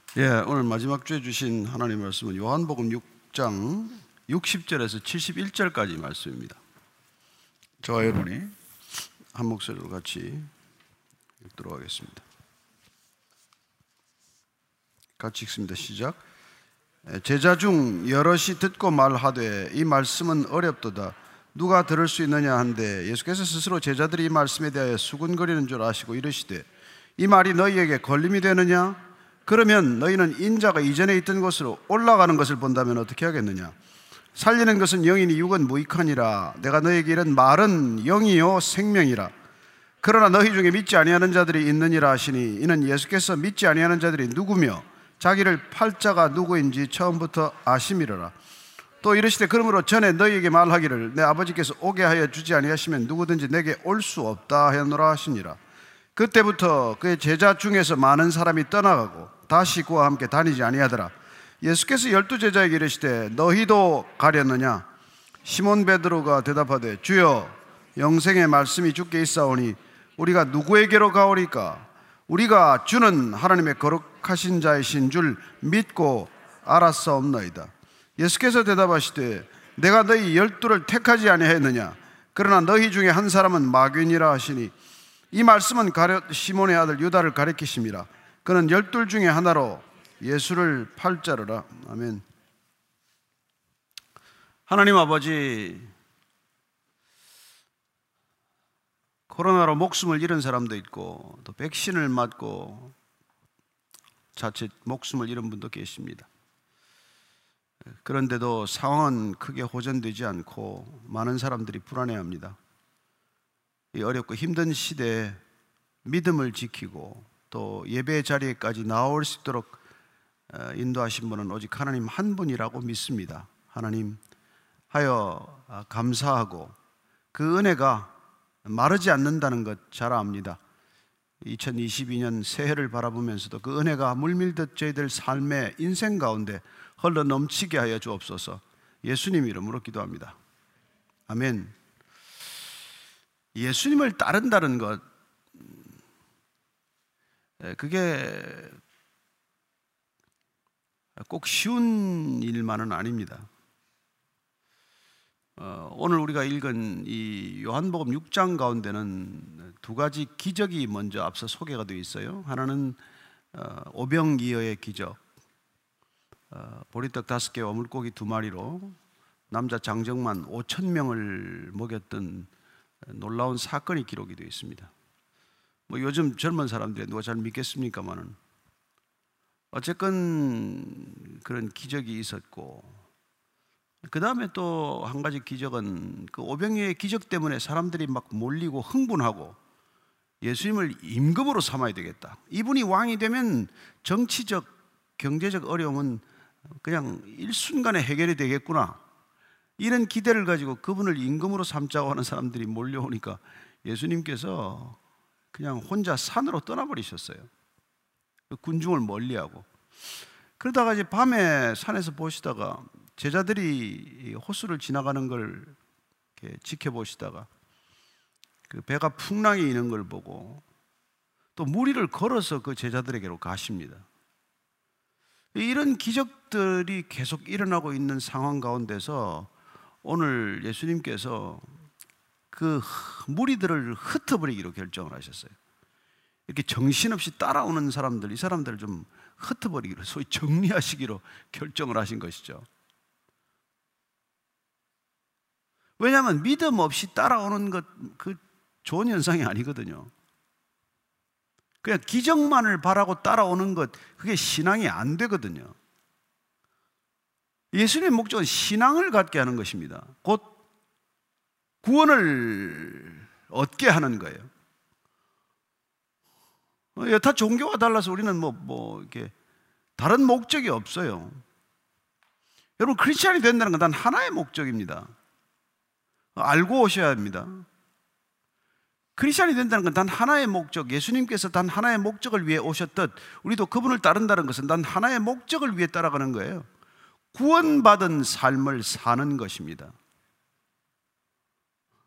오늘 마지막 주에 주신 하나님의 말씀은 요한복음 6장 60절에서 71절까지 말씀입니다. 저와 여러분이 한 목소리로 같이 읽도록 하겠습니다. 같이 읽습니다. 시작. 제자 중 여럿이 듣고 말하되 이 말씀은 어렵도다. 누가 들을 수 있느냐 한데 예수께서 스스로 제자들이 이 말씀에 대하여 수군거리는 줄 아시고 이르시되 이 말이 너희에게 걸림이 되느냐? 그러면 너희는 인자가 이전에 있던 곳으로 올라가는 것을 본다면 어떻게 하겠느냐? 살리는 것은 영이니 육은 무익하니라. 내가 너희에게 이른 말은 영이요 생명이라. 그러나 너희 중에 믿지 아니하는 자들이 있느니라 하시니 이는 예수께서 믿지 아니하는 자들이 누구며 자기를 팔 자가 누구인지 처음부터 아심이로라. 또 이르시되 그러므로 전에 너희에게 말하기를 내 아버지께서 오게 하여 주지 아니하시면 누구든지 내게 올 수 없다 하였노라 하시니라. 그때부터 그의 제자 중에서 많은 사람이 떠나가고 다시 그와 함께 다니지 아니하더라. 예수께서 12제자에게 이르시되 너희도 가렸느냐? 시몬 베드로가 대답하되 주여 영생의 말씀이 주께 있사오니 우리가 누구에게로 가오리까? 우리가 주는 하나님의 거룩하신 자이신 줄 믿고 알았사옵나이다. 예수께서 대답하시되 내가 너희 12를 택하지 아니하였느냐? 그러나 너희 중에 한 사람은 마귀니라 하시니 이 말씀은 시몬의 아들 유다를 가리키심이라. 그는 12 중에 하나로 예수를 팔 자로라. 아멘. 하나님 아버지, 코로나로 목숨을 잃은 사람도 있고 또 백신을 맞고 자칫 목숨을 잃은 분도 계십니다. 그런데도 상황은 크게 호전되지 않고 많은 사람들이 불안해합니다. 이 어렵고 힘든 시대에 믿음을 지키고 또 예배 자리에까지 나올 수 있도록 인도하신 분은 오직 하나님 한 분이라고 믿습니다. 하나님 하여 감사하고 그 은혜가 마르지 않는다는 것 잘 압니다. 2022년 새해를 바라보면서도 그 은혜가 물밀듯 저희들 삶의 인생 가운데 흘러 넘치게 하여 주옵소서. 예수님 이름으로 기도합니다. 아멘. 예수님을 따른다는 것, 그게 꼭 쉬운 일만은 아닙니다. 오늘 우리가 읽은 이 요한복음 6장 가운데는 두 가지 기적이 먼저 앞서 소개가 되어 있어요. 하나는 오병이어의 기적, 보리떡 5개와 물고기 2마리로 남자 장정만 5,000명을 먹였던 놀라운 사건이 기록이 되어 있습니다. 요즘 젊은 사람들이 누가 잘 믿겠습니까만은 어쨌건 그런 기적이 있었고, 그 다음에 또 한 가지 기적은 그 오병이어의 기적 때문에 사람들이 막 몰리고 흥분하고 예수님을 임금으로 삼아야 되겠다. 이분이 왕이 되면 정치적, 경제적 어려움은 그냥 일순간에 해결이 되겠구나. 이런 기대를 가지고 그분을 임금으로 삼자고 하는 사람들이 몰려오니까 예수님께서 그냥 혼자 산으로 떠나버리셨어요. 군중을 멀리하고. 그러다가 이제 밤에 산에서 보시다가 제자들이 호수를 지나가는 걸 이렇게 지켜보시다가 그 배가 풍랑이 있는 걸 보고 또 무리를 걸어서 그 제자들에게로 가십니다. 이런 기적들이 계속 일어나고 있는 상황 가운데서 오늘 예수님께서 그 무리들을 흩어버리기로 결정을 하셨어요. 이렇게 정신없이 따라오는 사람들, 이 사람들을 좀 흩어버리기로, 소위 정리하시기로 결정을 하신 것이죠. 왜냐하면 믿음 없이 따라오는 것, 그 좋은 현상이 아니거든요. 그냥 기적만을 바라고 따라오는 것, 그게 신앙이 안 되거든요. 예수님의 목적은 신앙을 갖게 하는 것입니다. 곧 구원을 얻게 하는 거예요. 여타 종교와 달라서 우리는 이렇게 다른 목적이 없어요. 여러분, 크리스찬이 된다는 건 단 하나의 목적입니다. 알고 오셔야 합니다. 크리스찬이 된다는 건 단 하나의 목적, 예수님께서 단 하나의 목적을 위해 오셨듯 우리도 그분을 따른다는 것은 단 하나의 목적을 위해 따라가는 거예요. 구원받은 삶을 사는 것입니다.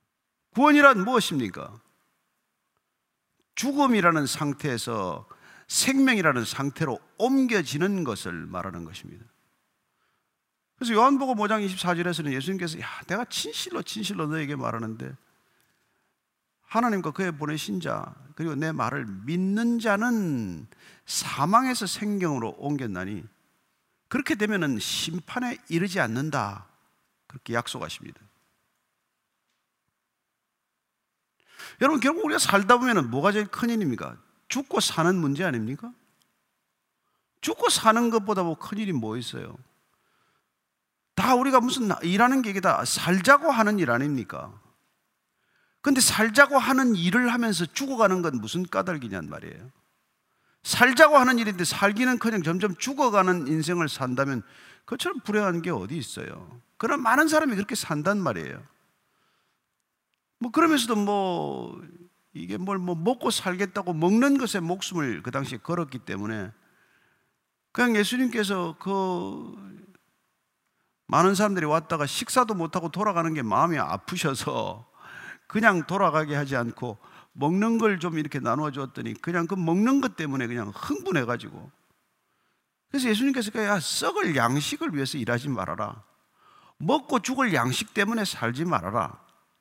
구원이란 무엇입니까? 죽음이라는 상태에서 생명이라는 상태로 옮겨지는 것을 말하는 것입니다. 그래서 요한복음 5장 24절에서는 예수님께서 내가 진실로 너에게 말하는데 하나님과 그의 보내신 자 그리고 내 말을 믿는 자는 사망에서 생명으로 옮겼나니 그렇게 되면은 심판에 이르지 않는다, 그렇게 약속하십니다. 여러분, 결국 우리가 살다 보면 뭐가 제일 큰 일입니까? 죽고 사는 문제 아닙니까? 죽고 사는 것보다 큰 일이 뭐 있어요? 다 우리가 무슨 일하는 게 이게 다 살자고 하는 일 아닙니까? 근데 살자고 하는 일을 하면서 죽어가는 건 무슨 까닭이냔 말이에요. 살자고 하는 일인데 살기는커녕 점점 죽어가는 인생을 산다면 그처럼 불행한 게 어디 있어요? 그러나 많은 사람이 그렇게 산단 말이에요. 그러면서도 이게 먹고 살겠다고 먹는 것에 목숨을 그 당시에 걸었기 때문에 그냥 예수님께서 많은 사람들이 왔다가 식사도 못하고 돌아가는 게 마음이 아프셔서 그냥 돌아가게 하지 않고 먹는 걸 좀 이렇게 나누어 주었더니 그냥 그 먹는 것 때문에 그냥 흥분해가지고, 그래서 예수님께서 썩을 양식을 위해서 일하지 말아라, 먹고 죽을 양식 때문에 살지 말아라.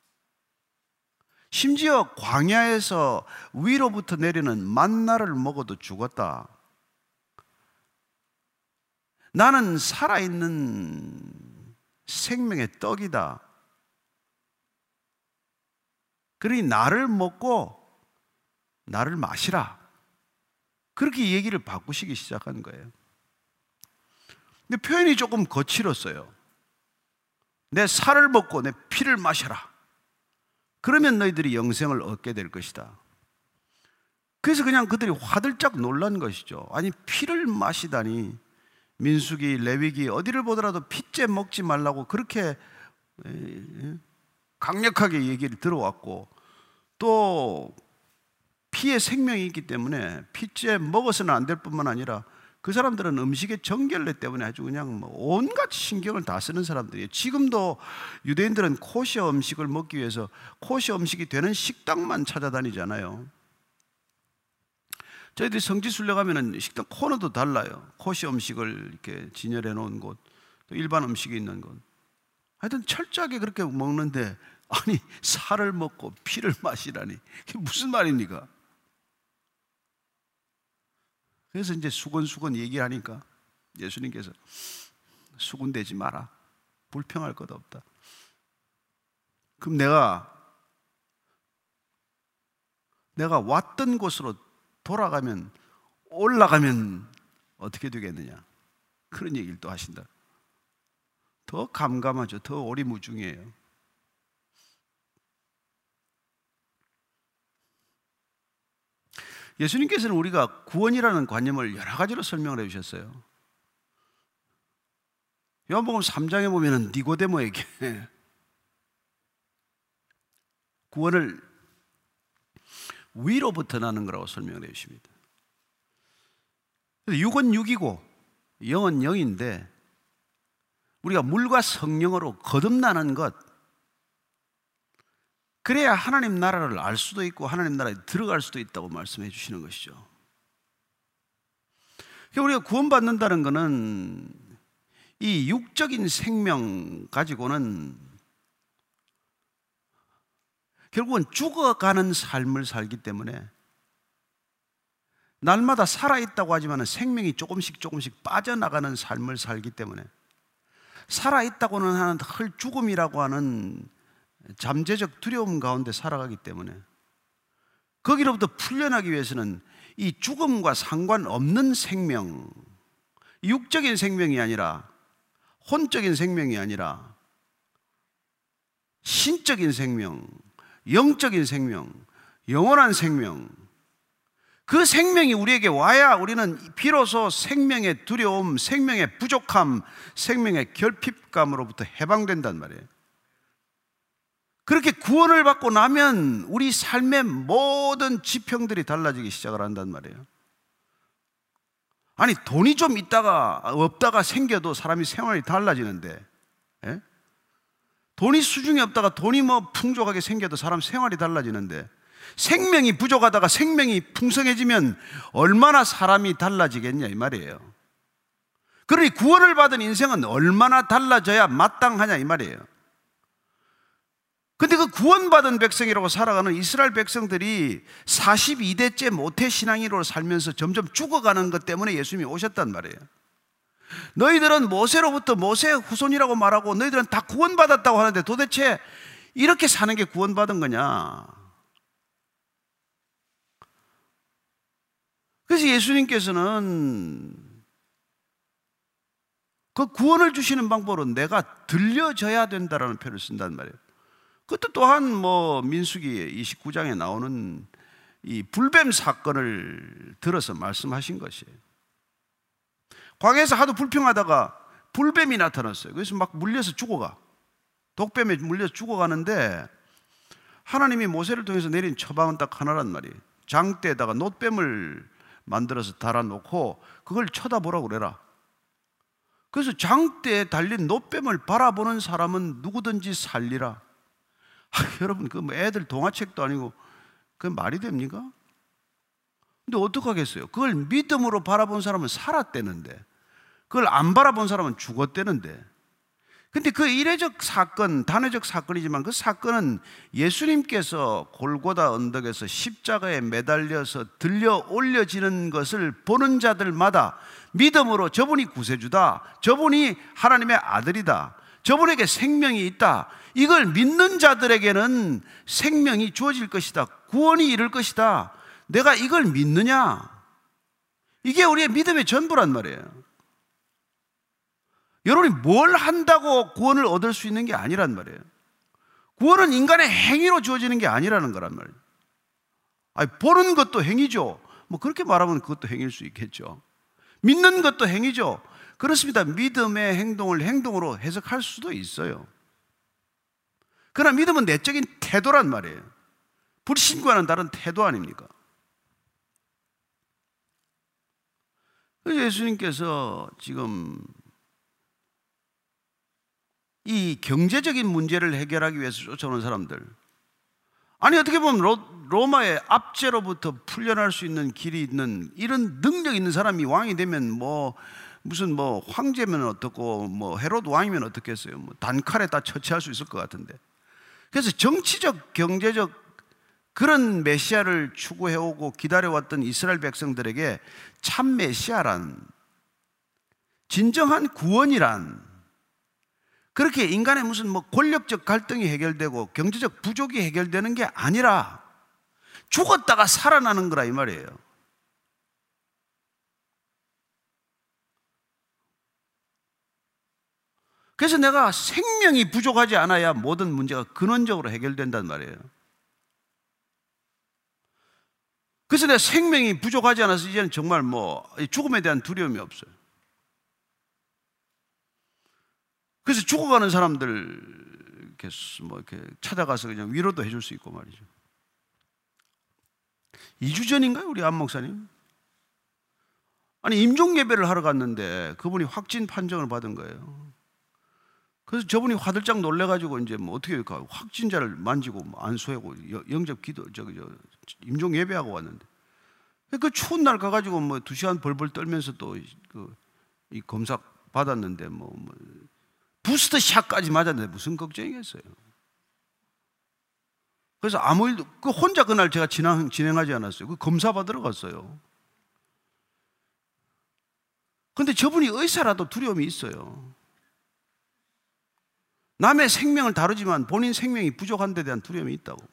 심지어 광야에서 위로부터 내리는 만나를 먹어도 죽었다. 나는 살아있는 생명의 떡이다. 그러니 나를 먹고 나를 마시라. 그렇게 얘기를 바꾸시기 시작한 거예요. 근데 표현이 조금 거칠었어요. 내 살을 먹고 내 피를 마셔라. 그러면 너희들이 영생을 얻게 될 것이다. 그래서 그냥 그들이 화들짝 놀란 것이죠. 아니, 피를 마시다니. 민수기, 레위기 어디를 보더라도 피째 먹지 말라고 그렇게 강력하게 얘기를 들어왔고, 또 피에 생명이 있기 때문에 피째 먹어서는 안 될 뿐만 아니라 그 사람들은 음식의 정결례 때문에 아주 그냥 온갖 신경을 다 쓰는 사람들이에요. 지금도 유대인들은 코시어 음식을 먹기 위해서 코시어 음식이 되는 식당만 찾아다니잖아요. 저희들이 성지순례 가면은 식당 코너도 달라요. 코시어 음식을 이렇게 진열해 놓은 곳, 또 일반 음식이 있는 곳. 하여튼 철저하게 그렇게 먹는데, 아니, 살을 먹고 피를 마시라니, 이게 무슨 말입니까? 그래서 이제 수건수건 얘기하니까 예수님께서 수군대지 마라. 불평할 것 없다. 그럼 내가 왔던 곳으로 올라가면 어떻게 되겠느냐, 그런 얘기를 또 하신다. 더 감감하죠. 더 오리무중이에요. 예수님께서는 우리가 구원이라는 관념을 여러 가지로 설명을 해주셨어요. 요한복음 3장에 보면은 니고데모에게 구원을 위로부터 나는 거라고 설명을 해주십니다. 육은 육이고 영은 영인데 우리가 물과 성령으로 거듭나는 것, 그래야 하나님 나라를 알 수도 있고 하나님 나라에 들어갈 수도 있다고 말씀해 주시는 것이죠. 우리가 구원받는다는 것은 이 육적인 생명 가지고는 결국은 죽어가는 삶을 살기 때문에, 날마다 살아있다고 하지만 생명이 조금씩 빠져나가는 삶을 살기 때문에, 살아있다고는 하는 죽음이라고 하는 잠재적 두려움 가운데 살아가기 때문에, 거기로부터 풀려나기 위해서는 이 죽음과 상관없는 생명, 육적인 생명이 아니라, 혼적인 생명이 아니라 신적인 생명, 영적인 생명, 영원한 생명, 그 생명이 우리에게 와야 우리는 비로소 생명의 두려움, 생명의 부족함, 생명의 결핍감으로부터 해방된단 말이에요. 그렇게 구원을 받고 나면 우리 삶의 모든 지평들이 달라지기 시작을 한단 말이에요. 아니, 돈이 좀 있다가 없다가 생겨도 사람이 생활이 달라지는데, 돈이 수중에 없다가 돈이 풍족하게 생겨도 사람 생활이 달라지는데, 생명이 부족하다가 생명이 풍성해지면 얼마나 사람이 달라지겠냐 이 말이에요. 그러니 구원을 받은 인생은 얼마나 달라져야 마땅하냐 이 말이에요. 근데 그 구원받은 백성이라고 살아가는 이스라엘 백성들이 42대째 모태신앙인으로 살면서 점점 죽어가는 것 때문에 예수님이 오셨단 말이에요. 너희들은 모세로부터 모세의 후손이라고 말하고 너희들은 다 구원받았다고 하는데 도대체 이렇게 사는 게 구원받은 거냐? 그래서 예수님께서는 그 구원을 주시는 방법으로 내가 들려져야 된다라는 표현을 쓴단 말이에요. 그것도 또한 민수기 29장에 나오는 이 불뱀 사건을 들어서 말씀하신 것이에요. 광야에서 하도 불평하다가 불뱀이 나타났어요. 그래서 막 물려서 죽어가. 독뱀에 물려서 죽어가는데 하나님이 모세를 통해서 내린 처방은 딱 하나란 말이에요. 장대에다가 놋뱀을 만들어서 달아놓고 그걸 쳐다보라고 그래라. 그래서 장대에 달린 놋뱀을 바라보는 사람은 누구든지 살리라. 여러분 애들 동화책도 아니고 그게 말이 됩니까? 근데 어떡하겠어요? 그걸 믿음으로 바라본 사람은 살았대는데 그걸 안 바라본 사람은 죽었대는데. 근데 그 이례적 사건, 단회적 사건이지만 그 사건은 예수님께서 골고다 언덕에서 십자가에 매달려서 들려 올려지는 것을 보는 자들마다 믿음으로 저분이 구세주다, 저분이 하나님의 아들이다, 저분에게 생명이 있다, 이걸 믿는 자들에게는 생명이 주어질 것이다, 구원이 이룰 것이다. 내가 이걸 믿느냐? 이게 우리의 믿음의 전부란 말이에요. 여러분이 뭘 한다고 구원을 얻을 수 있는 게 아니란 말이에요. 구원은 인간의 행위로 주어지는 게 아니라는 거란 말이에요. 보는 것도 행위죠. 그렇게 말하면 그것도 행위일 수 있겠죠. 믿는 것도 행위죠. 그렇습니다. 믿음의 행동을 행동으로 해석할 수도 있어요. 그러나 믿음은 내적인 태도란 말이에요. 불신과는 다른 태도 아닙니까? 예수님께서 지금 이 경제적인 문제를 해결하기 위해서 쫓아오는 사람들, 아니 어떻게 보면 로마의 압제로부터 풀려날 수 있는 길이 있는 이런 능력 있는 사람이 왕이 되면 무슨 황제면 어떻고 헤롯 왕이면 어떻겠어요? 단칼에 다 처치할 수 있을 것 같은데. 그래서 정치적 경제적 그런 메시아를 추구해오고 기다려왔던 이스라엘 백성들에게 참 메시아란, 진정한 구원이란 그렇게 인간의 무슨 권력적 갈등이 해결되고 경제적 부족이 해결되는 게 아니라 죽었다가 살아나는 거라 이 말이에요. 그래서 내가 생명이 부족하지 않아야 모든 문제가 근원적으로 해결된단 말이에요. 그래서 내가 생명이 부족하지 않아서 이제는 정말 죽음에 대한 두려움이 없어요. 그래서 죽어가는 사람들 이렇게 찾아가서 그냥 위로도 해줄 수 있고 말이죠. 2주 전인가요? 우리 안 목사님? 아니 임종 예배를 하러 갔는데 그분이 확진 판정을 받은 거예요. 그래서 저분이 화들짝 놀래가지고 이제 어떻게 확진자를 만지고 안수하고 영접 기도 임종 예배하고 왔는데 그 추운 날 가가지고 2시간 벌벌 떨면서 또 이 검사 받았는데 부스터 샷까지 맞았는데 무슨 걱정이겠어요. 그래서 아무 일도 혼자 그날 제가 진행하지 않았어요. 그 검사 받으러 갔어요. 근데 저분이 의사라도 두려움이 있어요. 남의 생명을 다루지만 본인 생명이 부족한 데 대한 두려움이 있다고.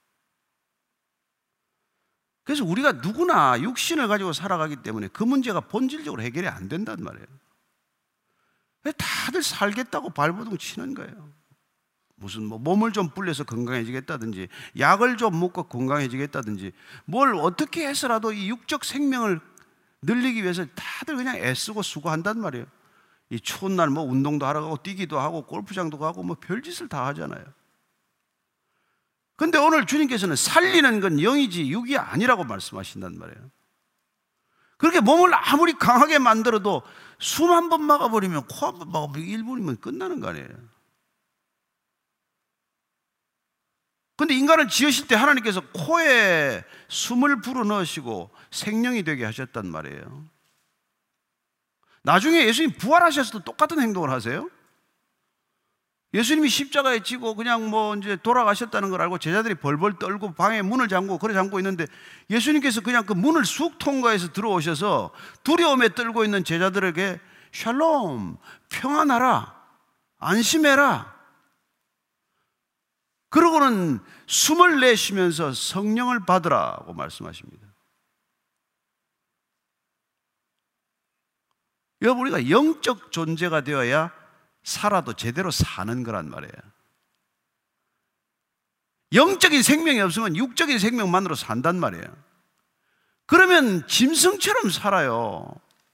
그래서 우리가 누구나 육신을 가지고 살아가기 때문에 그 문제가 본질적으로 해결이 안 된단 말이에요. 다들 살겠다고 발버둥 치는 거예요. 무슨 몸을 좀 불려서 건강해지겠다든지 약을 좀 먹고 건강해지겠다든지 뭘 어떻게 해서라도 이 육적 생명을 늘리기 위해서 다들 그냥 애쓰고 수고한단 말이에요. 이 추운 날 운동도 하러 가고 뛰기도 하고 골프장도 가고 별짓을 다 하잖아요. 근데 오늘 주님께서는 살리는 건 영이지 육이 아니라고 말씀하신단 말이에요. 그렇게 몸을 아무리 강하게 만들어도 숨 한 번 막아버리면 코 한 번 막아버리면 1분이면 끝나는 거 아니에요. 근데 인간을 지으실 때 하나님께서 코에 숨을 불어넣으시고 생명이 되게 하셨단 말이에요. 나중에 예수님 부활하셔서도 똑같은 행동을 하세요. 예수님이 십자가에 지고 그냥 이제 돌아가셨다는 걸 알고 제자들이 벌벌 떨고 방에 문을 잠그고 그래 잠고 있는데 예수님께서 그냥 그 문을 쑥 통과해서 들어오셔서 두려움에 떨고 있는 제자들에게 샬롬, 평안하라, 안심해라. 그러고는 숨을 내쉬면서 성령을 받으라고 말씀하십니다. 여러분, 우리가 영적 존재가 되어야 살아도 제대로 사는 거란 말이에요. 영적인 생명이 없으면 육적인 생명만으로 산단 말이에요. 그러면 짐승처럼 살아요.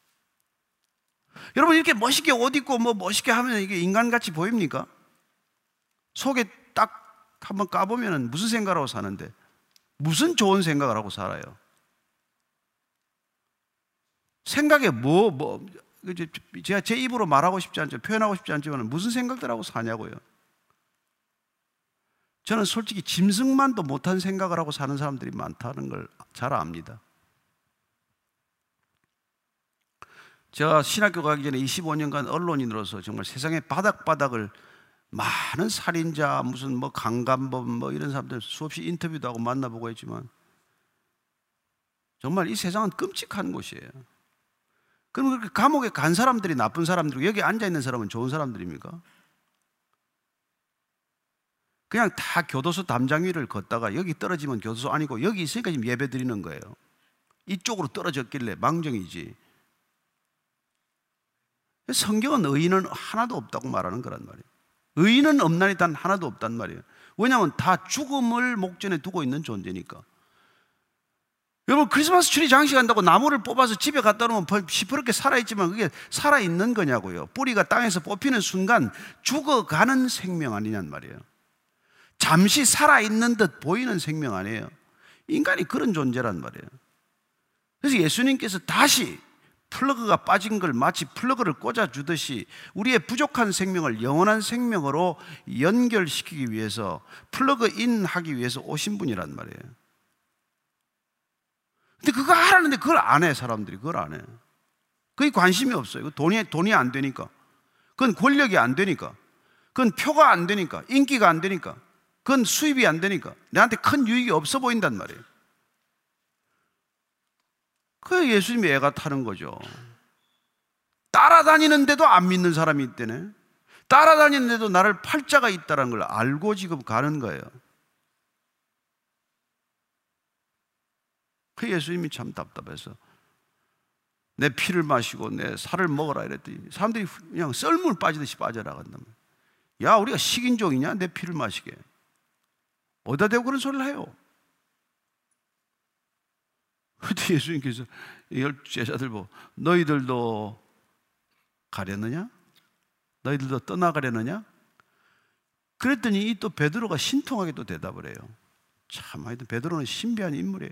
여러분, 이렇게 멋있게 옷 입고 멋있게 하면 이게 인간같이 보입니까? 속에 딱 한번 까보면 무슨 생각을 하고 사는데, 무슨 좋은 생각을 하고 살아요? 생각에 제가 제 입으로 말하고 싶지 않죠. 표현하고 싶지 않지만 무슨 생각들 하고 사냐고요. 저는 솔직히 짐승만도 못한 생각을 하고 사는 사람들이 많다는 걸 잘 압니다. 제가 신학교 가기 전에 25년간 언론인으로서 정말 세상의 바닥바닥을 많은 살인자, 무슨 강간범 이런 사람들 수없이 인터뷰도 하고 만나보고 했지만 정말 이 세상은 끔찍한 곳이에요. 그럼 그렇게 감옥에 간 사람들이 나쁜 사람들이고 여기 앉아있는 사람은 좋은 사람들입니까? 그냥 다 교도소 담장 위를 걷다가 여기 떨어지면 교도소 아니고 여기 있으니까 지금 예배 드리는 거예요. 이쪽으로 떨어졌길래 망정이지. 성경은 의인은 하나도 없다고 말하는 거란 말이에요. 의인은 없나니 단 하나도 없단 말이에요. 왜냐하면 다 죽음을 목전에 두고 있는 존재니까. 여러분, 크리스마스 트리 장식한다고 나무를 뽑아서 집에 갖다 놓으면 시퍼렇게 살아있지만 그게 살아있는 거냐고요. 뿌리가 땅에서 뽑히는 순간 죽어가는 생명 아니냔 말이에요. 잠시 살아있는 듯 보이는 생명 아니에요. 인간이 그런 존재란 말이에요. 그래서 예수님께서 다시 플러그가 빠진 걸 마치 플러그를 꽂아주듯이 우리의 부족한 생명을 영원한 생명으로 연결시키기 위해서 플러그인 하기 위해서 오신 분이란 말이에요. 근데 그거 하라는데 그걸 안 해. 사람들이 그걸 안 해. 그게 관심이 없어요. 돈이 안 되니까, 그건 권력이 안 되니까, 그건 표가 안 되니까, 인기가 안 되니까, 그건 수입이 안 되니까, 내한테 큰 유익이 없어 보인단 말이에요. 그게 예수님이 애가 타는 거죠. 따라다니는데도 안 믿는 사람이 있대네. 따라다니는데도 나를 팔자가 있다는 걸 알고 지금 가는 거예요. 그 예수님이 참 답답해서 내 피를 마시고 내 살을 먹어라 이랬더니 사람들이 그냥 썰물 빠지듯이 빠져나간단 말이에요. 야, 우리가 식인종이냐? 내 피를 마시게. 어디다 대고 그런 소리를 해요. 그때 예수님께서 열 제자들 보고 너희들도 가려느냐? 너희들도 떠나가려느냐? 그랬더니 또 베드로가 신통하게 또 대답을 해요. 참, 하여튼 베드로는 신비한 인물이에요.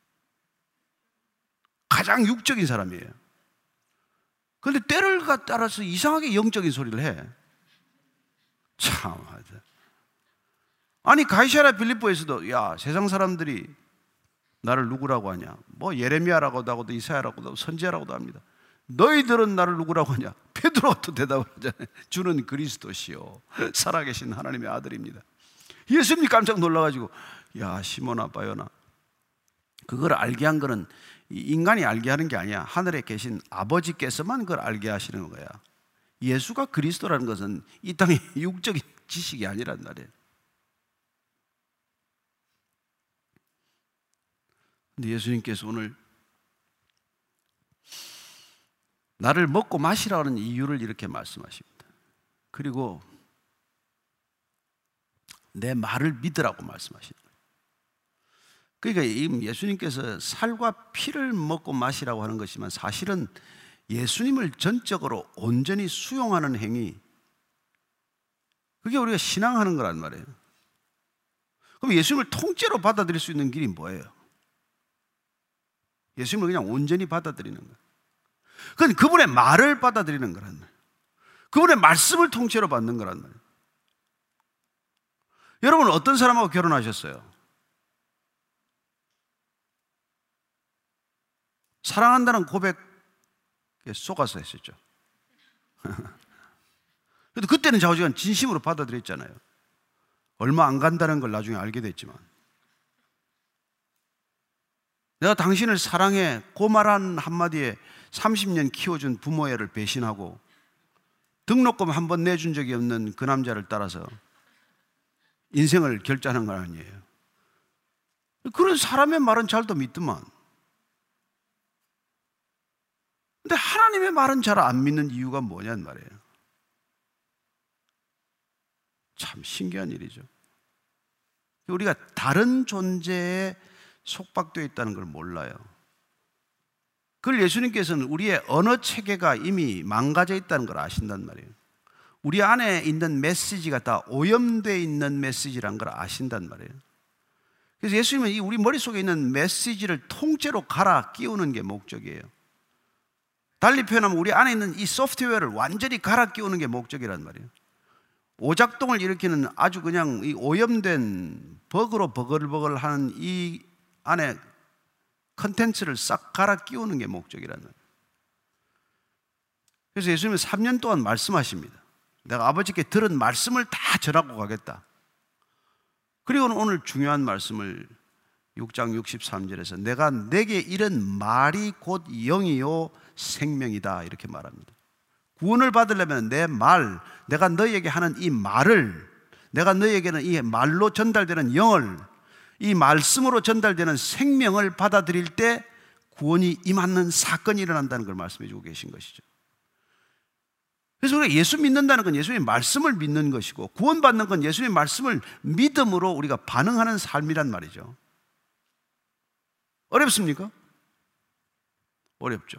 가장 육적인 사람이에요. 그런데 때를 따라서 이상하게 영적인 소리를 해. 참, 하여튼. 아니, 가이사랴 빌립보에서도 야, 세상 사람들이 나를 누구라고 하냐? 예레미야라고도 하고 이사야라고도 하고 선지자라고도 합니다. 너희들은 나를 누구라고 하냐? 베드로가 또 대답을 하잖아요. 주는 그리스도시요 살아계신 하나님의 아들입니다. 예수님이 깜짝 놀라가지고 야, 시몬아 바요나, 그걸 알게 한 거는 인간이 알게 하는 게 아니야. 하늘에 계신 아버지께서만 그걸 알게 하시는 거야. 예수가 그리스도라는 것은 이 땅의 육적인 지식이 아니란 말이에요. 근데 예수님께서 오늘 나를 먹고 마시라는 이유를 이렇게 말씀하십니다. 그리고 내 말을 믿으라고 말씀하십니다. 그러니까 예수님께서 살과 피를 먹고 마시라고 하는 것이지만 사실은 예수님을 전적으로 온전히 수용하는 행위, 그게 우리가 신앙하는 거란 말이에요. 그럼 예수님을 통째로 받아들일 수 있는 길이 뭐예요? 예수님을 그냥 온전히 받아들이는 거예요. 그건 그분의 말을 받아들이는 거란 말이에요. 그분의 말씀을 통째로 받는 거란 말이에요. 여러분은 어떤 사람하고 결혼하셨어요? 사랑한다는 고백에 속아서 했었죠. 그래도 그때는 좌우지간 진심으로 받아들였잖아요. 얼마 안 간다는 걸 나중에 알게 됐지만, 내가 당신을 사랑해, 그 말 한마디에 30년 키워준 부모의 애를 배신하고 등록금 한 번 내준 적이 없는 그 남자를 따라서 인생을 결정하는 건 아니에요. 그런 사람의 말은 잘도 믿더만. 근데 하나님의 말은 잘 안 믿는 이유가 뭐냐는 말이에요. 참 신기한 일이죠. 우리가 다른 존재에 속박되어 있다는 걸 몰라요. 그걸 예수님께서는 우리의 언어 체계가 이미 망가져 있다는 걸 아신단 말이에요. 우리 안에 있는 메시지가 다 오염되어 있는 메시지란 걸 아신단 말이에요. 그래서 예수님은 우리 머릿속에 있는 메시지를 통째로 갈아 끼우는 게 목적이에요. 달리 표현하면 우리 안에 있는 이 소프트웨어를 완전히 갈아 끼우는 게 목적이란 말이에요. 오작동을 일으키는 아주 그냥 이 오염된 버그로 버글버글하는 이 안에 컨텐츠를 싹 갈아 끼우는 게 목적이라는 거예요. 그래서 예수님은 3년 동안 말씀하십니다. 내가 아버지께 들은 말씀을 다 전하고 가겠다. 그리고는 오늘 중요한 말씀을 6장 63절에서 내가 내게 이른 말이 곧 영이요 생명이다 이렇게 말합니다. 구원을 받으려면 내 말, 내가 너희에게 하는 이 말을, 내가 너희에게는 이 말로 전달되는 영을, 이 말씀으로 전달되는 생명을 받아들일 때 구원이 임하는 사건이 일어난다는 걸 말씀해 주고 계신 것이죠. 그래서 우리가 예수 믿는다는 건 예수님의 말씀을 믿는 것이고, 구원받는 건 예수님의 말씀을 믿음으로 우리가 반응하는 삶이란 말이죠. 어렵습니까? 어렵죠.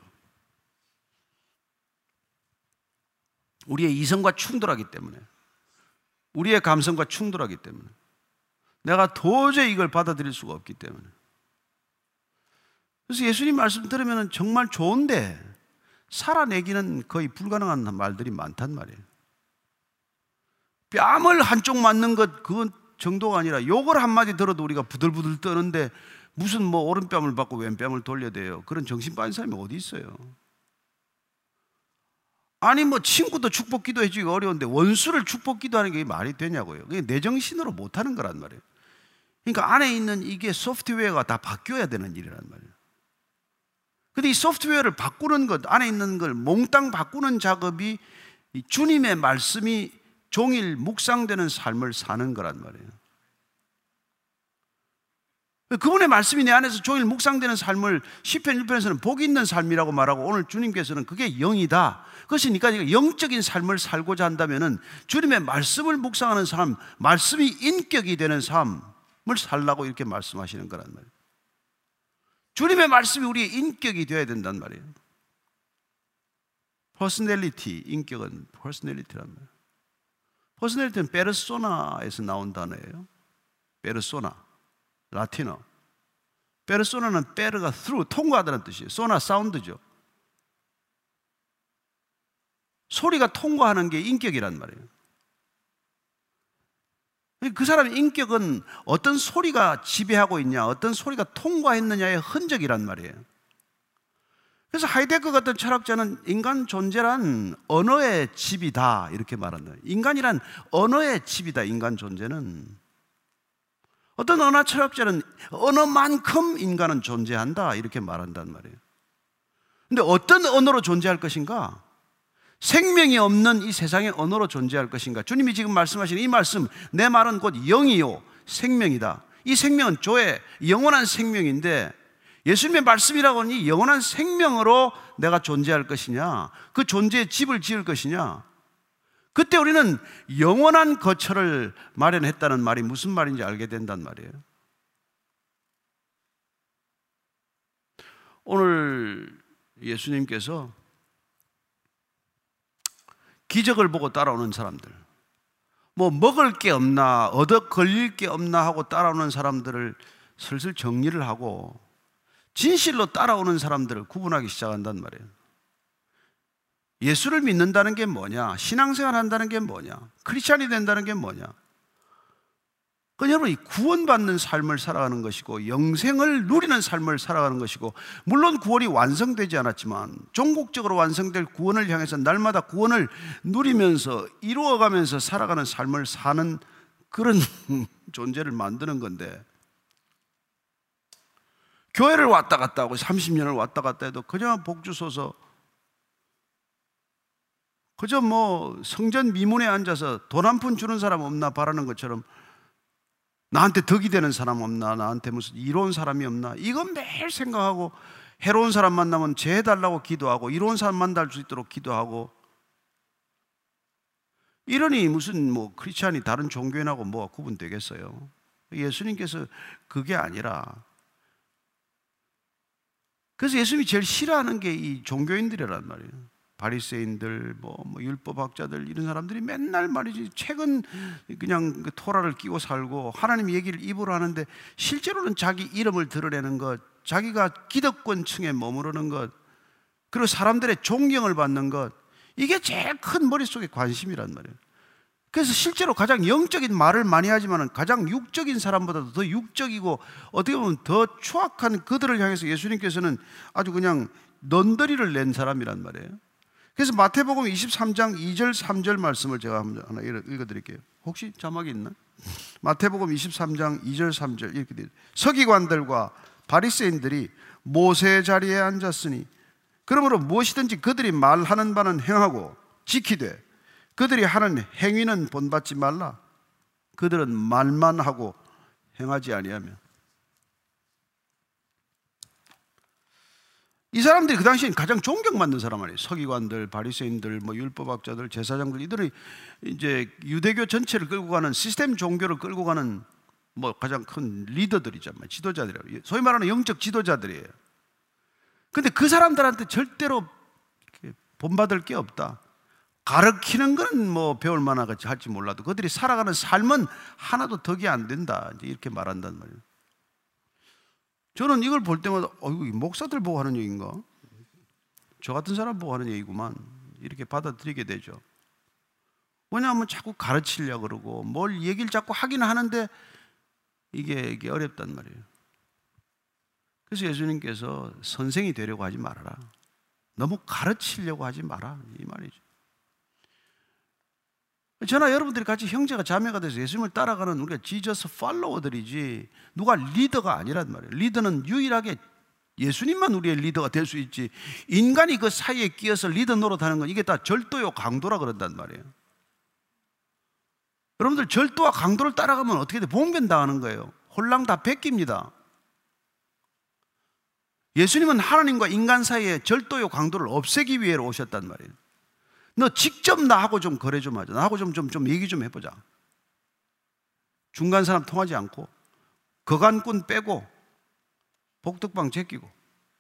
우리의 이성과 충돌하기 때문에, 우리의 감성과 충돌하기 때문에, 내가 도저히 이걸 받아들일 수가 없기 때문에. 그래서 예수님 말씀 들으면 정말 좋은데 살아내기는 거의 불가능한 말들이 많단 말이에요. 뺨을 한쪽 맞는 것 그건 정도가 아니라 욕을 한마디 들어도 우리가 부들부들 떠는데 무슨 뭐 오른뺨을 받고 왼뺨을 돌려대요. 그런 정신 빠진 사람이 어디 있어요? 아니 뭐 친구도 축복 기도해 주기 어려운데 원수를 축복 기도하는 게 말이 되냐고요. 그게 내 정신으로 못하는 거란 말이에요. 그러니까 안에 있는 이게 소프트웨어가 다 바뀌어야 되는 일이란 말이에요. 근데 이 소프트웨어를 바꾸는 것, 안에 있는 걸 몽땅 바꾸는 작업이 이 주님의 말씀이 종일 묵상되는 삶을 사는 거란 말이에요. 그분의 말씀이 내 안에서 종일 묵상되는 삶을 시편 1편에서는 복이 있는 삶이라고 말하고, 오늘 주님께서는 그게 영이다. 그것이니까 영적인 삶을 살고자 한다면은 주님의 말씀을 묵상하는 삶, 말씀이 인격이 되는 삶을 살라고 이렇게 말씀하시는 거란 말이에요. 주님의 말씀이 우리의 인격이 되어야 된단 말이에요. 퍼스널리티, 인격은 퍼스널리티란 말이에요. 퍼스널리티는 페르소나에서 나온 단어예요. 페르소나, 라틴어. 페르소나는 페르가 through, 통과하다는 뜻이에요. 소나, 사운드죠. 소리가 통과하는 게 인격이란 말이에요. 그 사람의 인격은 어떤 소리가 지배하고 있냐, 어떤 소리가 통과했느냐의 흔적이란 말이에요. 그래서 하이데거 같은 철학자는 인간 존재란 언어의 집이다 이렇게 말한다. 인간이란 언어의 집이다. 인간 존재는. 어떤 언어 철학자는 언어만큼 인간은 존재한다 이렇게 말한단 말이에요. 근데 어떤 언어로 존재할 것인가? 생명이 없는 이 세상의 언어로 존재할 것인가? 주님이 지금 말씀하시는 이 말씀, 내 말은 곧 영이요 생명이다. 이 생명은 조의 영원한 생명인데, 예수님의 말씀이라고 하는 이 영원한 생명으로 내가 존재할 것이냐, 그 존재의 집을 지을 것이냐, 그때 우리는 영원한 거처를 마련했다는 말이 무슨 말인지 알게 된단 말이에요. 오늘 예수님께서 기적을 보고 따라오는 사람들, 뭐 먹을 게 없나, 얻어 걸릴 게 없나 하고 따라오는 사람들을 슬슬 정리를 하고 진실로 따라오는 사람들을 구분하기 시작한단 말이에요. 예수를 믿는다는 게 뭐냐, 신앙생활 한다는 게 뭐냐, 크리스찬이 된다는 게 뭐냐, 여러분이 구원받는 삶을 살아가는 것이고 영생을 누리는 삶을 살아가는 것이고, 물론 구원이 완성되지 않았지만 종국적으로 완성될 구원을 향해서 날마다 구원을 누리면서 이루어가면서 살아가는 삶을 사는 그런 존재를 만드는 건데, 교회를 왔다 갔다 하고 30년을 왔다 갔다 해도 그냥 복 주소서, 그저 뭐 성전 미문에 앉아서 돈 한 푼 주는 사람 없나 바라는 것처럼, 나한테 덕이 되는 사람 없나, 나한테 무슨 이로운 사람이 없나, 이건 매일 생각하고, 해로운 사람 만나면 재해달라고 기도하고, 이로운 사람 만날 수 있도록 기도하고, 이러니 무슨 뭐 크리스찬이 다른 종교인하고 뭐가 구분되겠어요? 예수님께서 그게 아니라, 그래서 예수님이 제일 싫어하는 게 이 종교인들이란 말이에요. 바리새인들, 뭐 율법학자들, 이런 사람들이 맨날 말이지, 책은 그냥 그 토라를 끼고 살고 하나님 얘기를 입으로 하는데 실제로는 자기 이름을 드러내는 것, 자기가 기득권층에 머무르는 것, 그리고 사람들의 존경을 받는 것, 이게 제일 큰 머릿속의 관심이란 말이에요. 그래서 실제로 가장 영적인 말을 많이 하지만 가장 육적인 사람보다도 더 육적이고 어떻게 보면 더 추악한 그들을 향해서 예수님께서는 아주 그냥 넌더리를 낸 사람이란 말이에요. 그래서 마태복음 23장 2절 3절 말씀을 제가 하나 읽어드릴게요. 혹시 자막이 있나? 마태복음 23장 2절 3절 이렇게 돼요. 서기관들과 바리새인들이 모세의 자리에 앉았으니 그러므로 무엇이든지 그들이 말하는 바는 행하고 지키되 그들이 하는 행위는 본받지 말라. 그들은 말만 하고 행하지 아니하며. 이 사람들이 그 당시엔 가장 존경받는 사람 아니에요. 서기관들, 바리새인들, 뭐 율법학자들, 제사장들, 이들이 이제 유대교 전체를 끌고 가는, 시스템 종교를 끌고 가는 뭐 가장 큰 리더들이잖아요. 지도자들이에요. 소위 말하는 영적 지도자들이에요. 근데 그 사람들한테 절대로 본받을 게 없다. 가르치는 건 뭐 배울 만하겠지 할지 몰라도 그들이 살아가는 삶은 하나도 덕이 안 된다, 이렇게 말한단 말이에요. 저는 이걸 볼 때마다 목사들 보고 하는 얘기인가? 저 같은 사람 보고 하는 얘기구만, 이렇게 받아들이게 되죠. 왜냐하면 자꾸 가르치려고 그러고 뭘 얘기를 자꾸 하긴 하는데 이게 어렵단 말이에요. 그래서 예수님께서 선생이 되려고 하지 말아라, 너무 가르치려고 하지 마라, 이 말이죠. 저나 여러분들이 같이 형제가 자매가 돼서 예수님을 따라가는 우리가 지저스 팔로워들이지 누가 리더가 아니란 말이에요. 리더는 유일하게 예수님만 우리의 리더가 될 수 있지, 인간이 그 사이에 끼어서 리더 노릇하는 건 이게 다 절도요 강도라 그런단 말이에요. 여러분들 절도와 강도를 따라가면 어떻게 돼? 봉변당하는 거예요. 홀랑 다 베낍니다. 예수님은 하나님과 인간 사이에 절도요 강도를 없애기 위해 오셨단 말이에요. 너 직접 나하고 좀 거래 좀 하자, 나하고 좀 얘기 좀 해보자. 중간 사람 통하지 않고 거간꾼 빼고 복덕방 제끼고.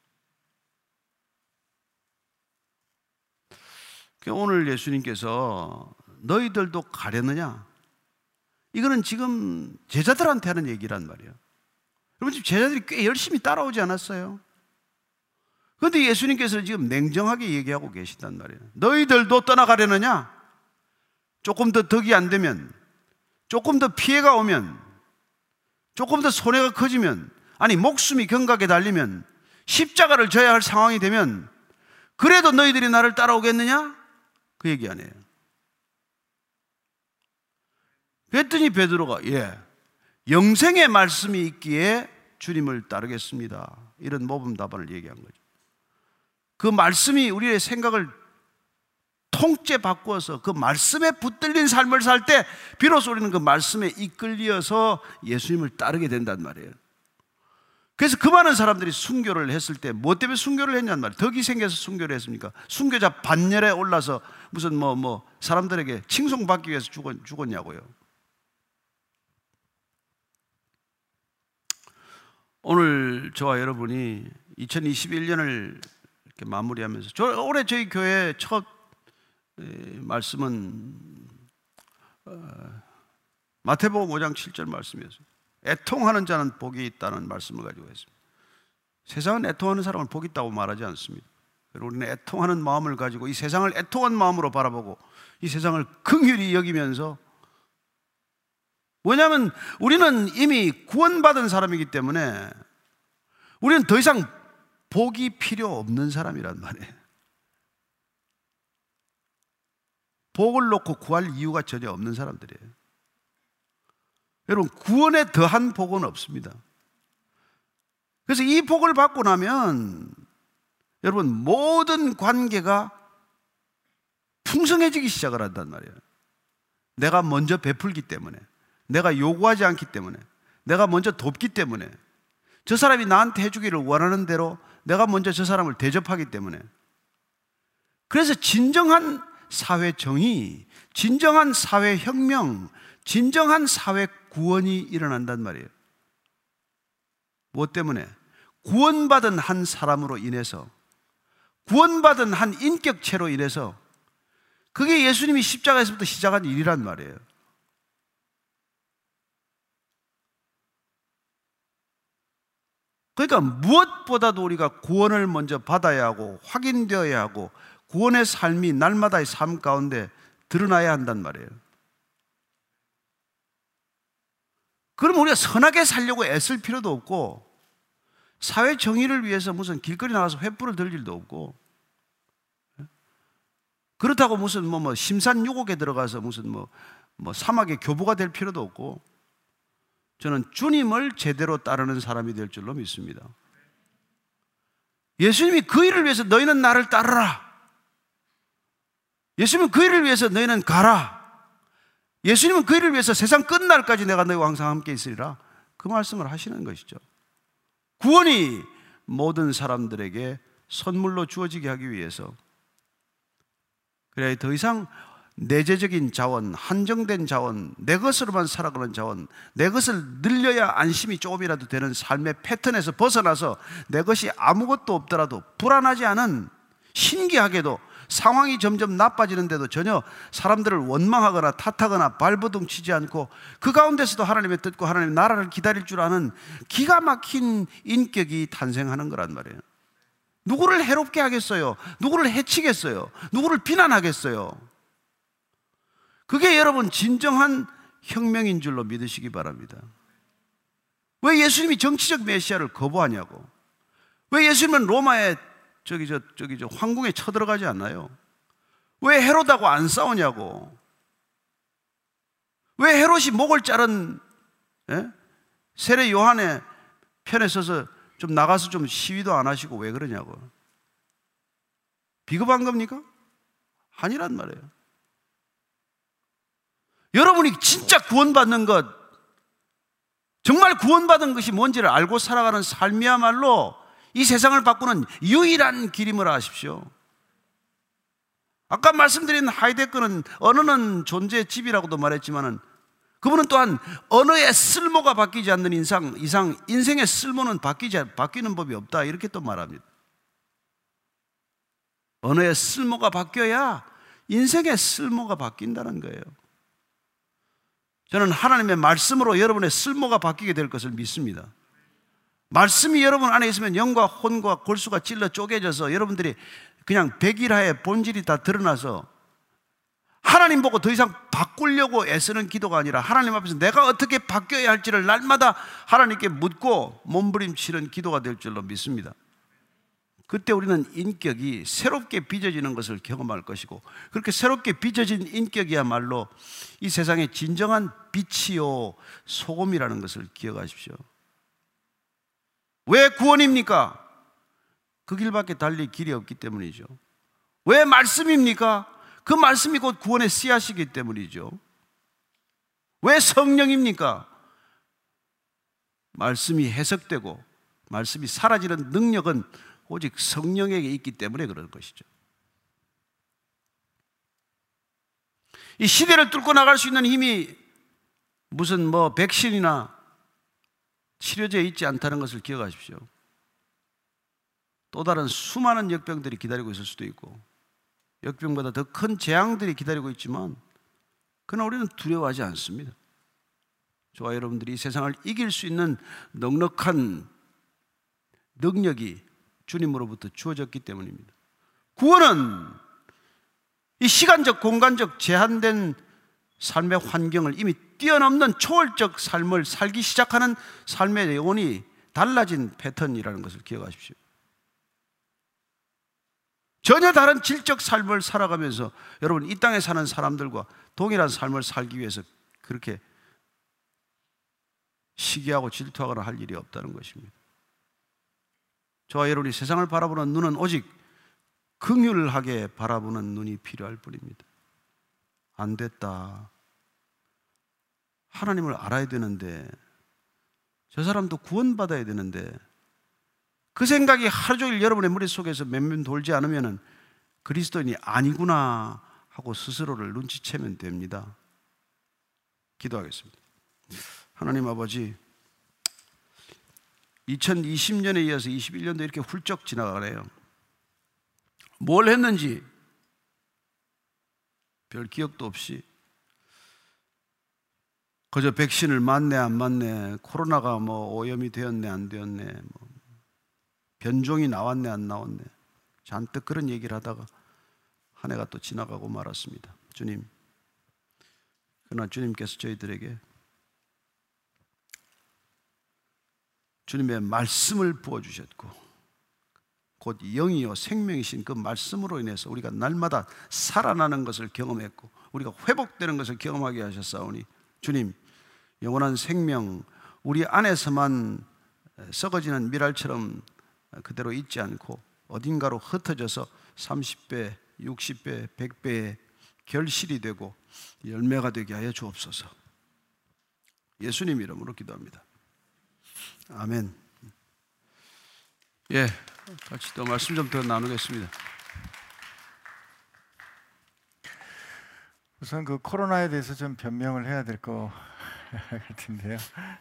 오늘 예수님께서 너희들도 가려느냐, 이거는 지금 제자들한테 하는 얘기란 말이에요. 여러분 지금 제자들이 꽤 열심히 따라오지 않았어요? 그런데 예수님께서는 지금 냉정하게 얘기하고 계시단 말이에요. 너희들도 떠나가려느냐? 조금 더 덕이 안 되면, 조금 더 피해가 오면, 조금 더 손해가 커지면, 아니 목숨이 경각에 달리면, 십자가를 져야 할 상황이 되면 그래도 너희들이 나를 따라오겠느냐? 그 얘기 아니에요. 그랬더니 베드로가 영생의 말씀이 있기에 주님을 따르겠습니다, 이런 모범 답안을 얘기한 거죠. 그 말씀이 우리의 생각을 통째 바꾸어서 그 말씀에 붙들린 삶을 살 때 비로소 우리는 그 말씀에 이끌려서 예수님을 따르게 된단 말이에요. 그래서 그 많은 사람들이 순교를 했을 때 뭐 때문에 순교를 했냔 말이에요. 덕이 생겨서 순교를 했습니까? 순교자 반열에 올라서 무슨 사람들에게 칭송받기 위해서 죽었냐고요. 오늘 저와 여러분이 2021년을 이렇게 마무리하면서, 올해 저희 교회 첫 말씀은 마태복음 5장 7절 말씀이었어요. 애통하는 자는 복이 있다는 말씀을 가지고 했습니다. 세상은 애통하는 사람을 복이 있다고 말하지 않습니다. 그리고 우리는 애통하는 마음을 가지고 이 세상을 애통한 마음으로 바라보고 이 세상을 긍휼히 여기면서 왜냐하면 우리는 이미 구원받은 사람이기 때문에 우리는 더 이상 복이 필요 없는 사람이란 말이에요. 복을 놓고 구할 이유가 전혀 없는 사람들이에요. 여러분, 구원에 더한 복은 없습니다. 그래서 이 복을 받고 나면 여러분, 모든 관계가 풍성해지기 시작을 한단 말이에요. 내가 먼저 베풀기 때문에, 내가 요구하지 않기 때문에, 내가 먼저 돕기 때문에, 저 사람이 나한테 해주기를 원하는 대로 내가 먼저 저 사람을 대접하기 때문에, 그래서 진정한 사회 정의, 진정한 사회 혁명, 진정한 사회 구원이 일어난단 말이에요. 무엇 때문에? 구원받은 한 사람으로 인해서, 구원받은 한 인격체로 인해서, 그게 예수님이 십자가에서부터 시작한 일이란 말이에요. 그러니까 무엇보다도 우리가 구원을 먼저 받아야 하고 확인되어야 하고 구원의 삶이 날마다의 삶 가운데 드러나야 한단 말이에요. 그럼 우리가 선하게 살려고 애쓸 필요도 없고, 사회 정의를 위해서 무슨 길거리 나가서 횃불을 들 일도 없고, 그렇다고 무슨 심산유곡에 들어가서 무슨 사막의 교부가 될 필요도 없고, 저는 주님을 제대로 따르는 사람이 될 줄로 믿습니다. 예수님이 그 일을 위해서 너희는 나를 따르라, 예수님은 그 일을 위해서 너희는 가라, 예수님은 그 일을 위해서 세상 끝날까지 내가 너희와 항상 함께 있으리라, 그 말씀을 하시는 것이죠. 구원이 모든 사람들에게 선물로 주어지게 하기 위해서, 그래야 더 이상 내재적인 자원, 한정된 자원, 내 것으로만 살아가는 자원, 내 것을 늘려야 안심이 조금이라도 되는 삶의 패턴에서 벗어나서 내 것이 아무것도 없더라도 불안하지 않은, 신기하게도 상황이 점점 나빠지는데도 전혀 사람들을 원망하거나 탓하거나 발버둥 치지 않고 그 가운데서도 하나님의 뜻과 하나님의 나라를 기다릴 줄 아는 기가 막힌 인격이 탄생하는 거란 말이에요. 누구를 해롭게 하겠어요? 누구를 해치겠어요? 누구를 비난하겠어요? 그게 여러분 진정한 혁명인 줄로 믿으시기 바랍니다. 왜 예수님이 정치적 메시아를 거부하냐고? 왜 예수님은 로마의 황궁에 쳐들어가지 않나요? 왜 헤롯하고 안 싸우냐고? 왜 헤롯이 목을 자른 세례 요한의 편에 서서 좀 나가서 좀 시위도 안 하시고 왜 그러냐고? 비겁한 겁니까? 아니란 말이에요. 여러분이 진짜 구원받는 것, 정말 구원받은 것이 뭔지를 알고 살아가는 삶이야말로 이 세상을 바꾸는 유일한 길임을 아십시오. 아까 말씀드린 하이데거는 언어는 존재의 집이라고도 말했지만, 그분은 또한 언어의 쓸모가 바뀌지 않는 이상 인생의 쓸모는 바뀌는 법이 없다, 이렇게 또 말합니다. 언어의 쓸모가 바뀌어야 인생의 쓸모가 바뀐다는 거예요. 저는 하나님의 말씀으로 여러분의 쓸모가 바뀌게 될 것을 믿습니다. 말씀이 여러분 안에 있으면 영과 혼과 골수가 찔러 쪼개져서 여러분들이 그냥 백일하의 본질이 다 드러나서 하나님 보고 더 이상 바꾸려고 애쓰는 기도가 아니라 하나님 앞에서 내가 어떻게 바뀌어야 할지를 날마다 하나님께 묻고 몸부림치는 기도가 될 줄로 믿습니다. 그때 우리는 인격이 새롭게 빚어지는 것을 경험할 것이고, 그렇게 새롭게 빚어진 인격이야말로 이 세상의 진정한 빛이요 소금이라는 것을 기억하십시오. 왜 구원입니까? 그 길밖에 달릴 길이 없기 때문이죠. 왜 말씀입니까? 그 말씀이 곧 구원의 씨앗이기 때문이죠. 왜 성령입니까? 말씀이 해석되고 말씀이 사라지는 능력은 오직 성령에게 있기 때문에 그런 것이죠. 이 시대를 뚫고 나갈 수 있는 힘이 무슨 백신이나 치료제에 있지 않다는 것을 기억하십시오. 또 다른 수많은 역병들이 기다리고 있을 수도 있고, 역병보다 더 큰 재앙들이 기다리고 있지만, 그러나 우리는 두려워하지 않습니다. 저와 여러분들이 이 세상을 이길 수 있는 넉넉한 능력이 주님으로부터 주어졌기 때문입니다. 구원은 이 시간적 공간적 제한된 삶의 환경을 이미 뛰어넘는 초월적 삶을 살기 시작하는 삶의 영혼이 달라진 패턴이라는 것을 기억하십시오. 전혀 다른 질적 삶을 살아가면서 여러분 이 땅에 사는 사람들과 동일한 삶을 살기 위해서 그렇게 시기하고 질투하거나 할 일이 없다는 것입니다. 저와 여러분이 세상을 바라보는 눈은 오직 긍휼하게 바라보는 눈이 필요할 뿐입니다. 안 됐다. 하나님을 알아야 되는데, 저 사람도 구원받아야 되는데, 그 생각이 하루 종일 여러분의 머릿속에서 맴맴 돌지 않으면 그리스도인이 아니구나 하고 스스로를 눈치채면 됩니다. 기도하겠습니다. 하나님 아버지, 2020년에 이어서 21년도 이렇게 훌쩍 지나가네요. 뭘 했는지 별 기억도 없이 그저 백신을 맞네 안 맞네, 코로나가 뭐 오염이 되었네 안 되었네, 뭐 변종이 나왔네 안 나왔네, 잔뜩 그런 얘기를 하다가 한 해가 또 지나가고 말았습니다. 주님, 그러나 주님께서 저희들에게 주님의 말씀을 부어주셨고 곧 영이요 생명이신 그 말씀으로 인해서 우리가 날마다 살아나는 것을 경험했고 우리가 회복되는 것을 경험하게 하셨사오니 주님, 영원한 생명 우리 안에서만 썩어지는 밀알처럼 그대로 있지 않고 어딘가로 흩어져서 30배, 60배, 100배의 결실이 되고 열매가 되게 하여 주옵소서. 예수님 이름으로 기도합니다. 아멘. 예, 같이 또 말씀 좀 더 나누겠습니다. 우선 그 코로나에 대해서 좀 변명을 해야 될 것 같은데요.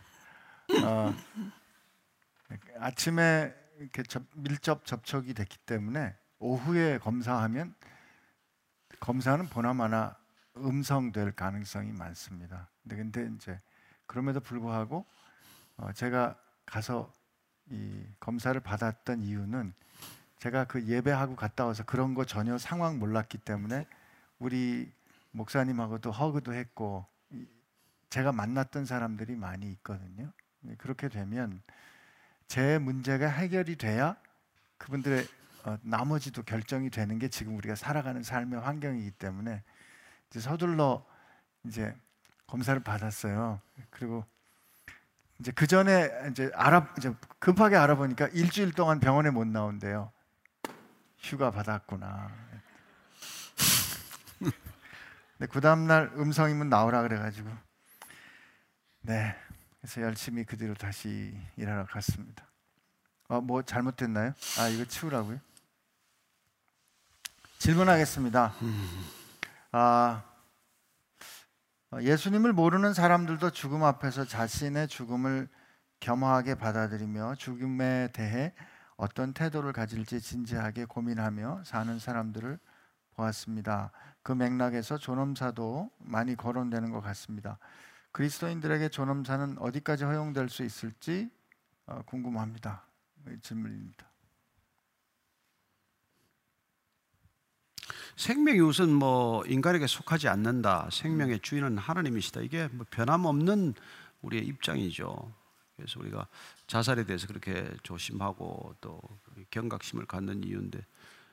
아침에 이렇게 밀접 접촉이 됐기 때문에 오후에 검사하면 검사는 보나마나 음성될 가능성이 많습니다. 근데 이제 그럼에도 불구하고 제가 가서 이 검사를 받았던 이유는 제가 그 예배하고 갔다 와서 그런 거 전혀 상황 몰랐기 때문에 우리 목사님하고도 허그도 했고 제가 만났던 사람들이 많이 있거든요. 그렇게 되면 제 문제가 해결이 돼야 그분들의 나머지도 결정이 되는 게 지금 우리가 살아가는 삶의 환경이기 때문에 이제 서둘러 이제 검사를 받았어요. 그리고 이제 그 전에 이제 급하게 알아보니까 일주일 동안 병원에 못 나온대요. 휴가 받았구나. 근데 그 다음날 음성이면 나오라 그래가지고 그래서 열심히 그 뒤로 다시 일하러 갔습니다. 뭐 잘못됐나요? 이거 치우라고요? 질문하겠습니다. 예수님을 모르는 사람들도 죽음 앞에서 자신의 죽음을 겸허하게 받아들이며 죽음에 대해 어떤 태도를 가질지 진지하게 고민하며 사는 사람들을 보았습니다. 그 맥락에서 존엄사도 많이 거론되는 것 같습니다. 그리스도인들에게 존엄사는 어디까지 허용될 수 있을지 궁금합니다. 질문입니다. 생명이 우선 뭐 인간에게 속하지 않는다. 생명의 주인은 하나님이시다. 이게 뭐 변함없는 우리의 입장이죠. 그래서 우리가 자살에 대해서 그렇게 조심하고 또 경각심을 갖는 이유인데,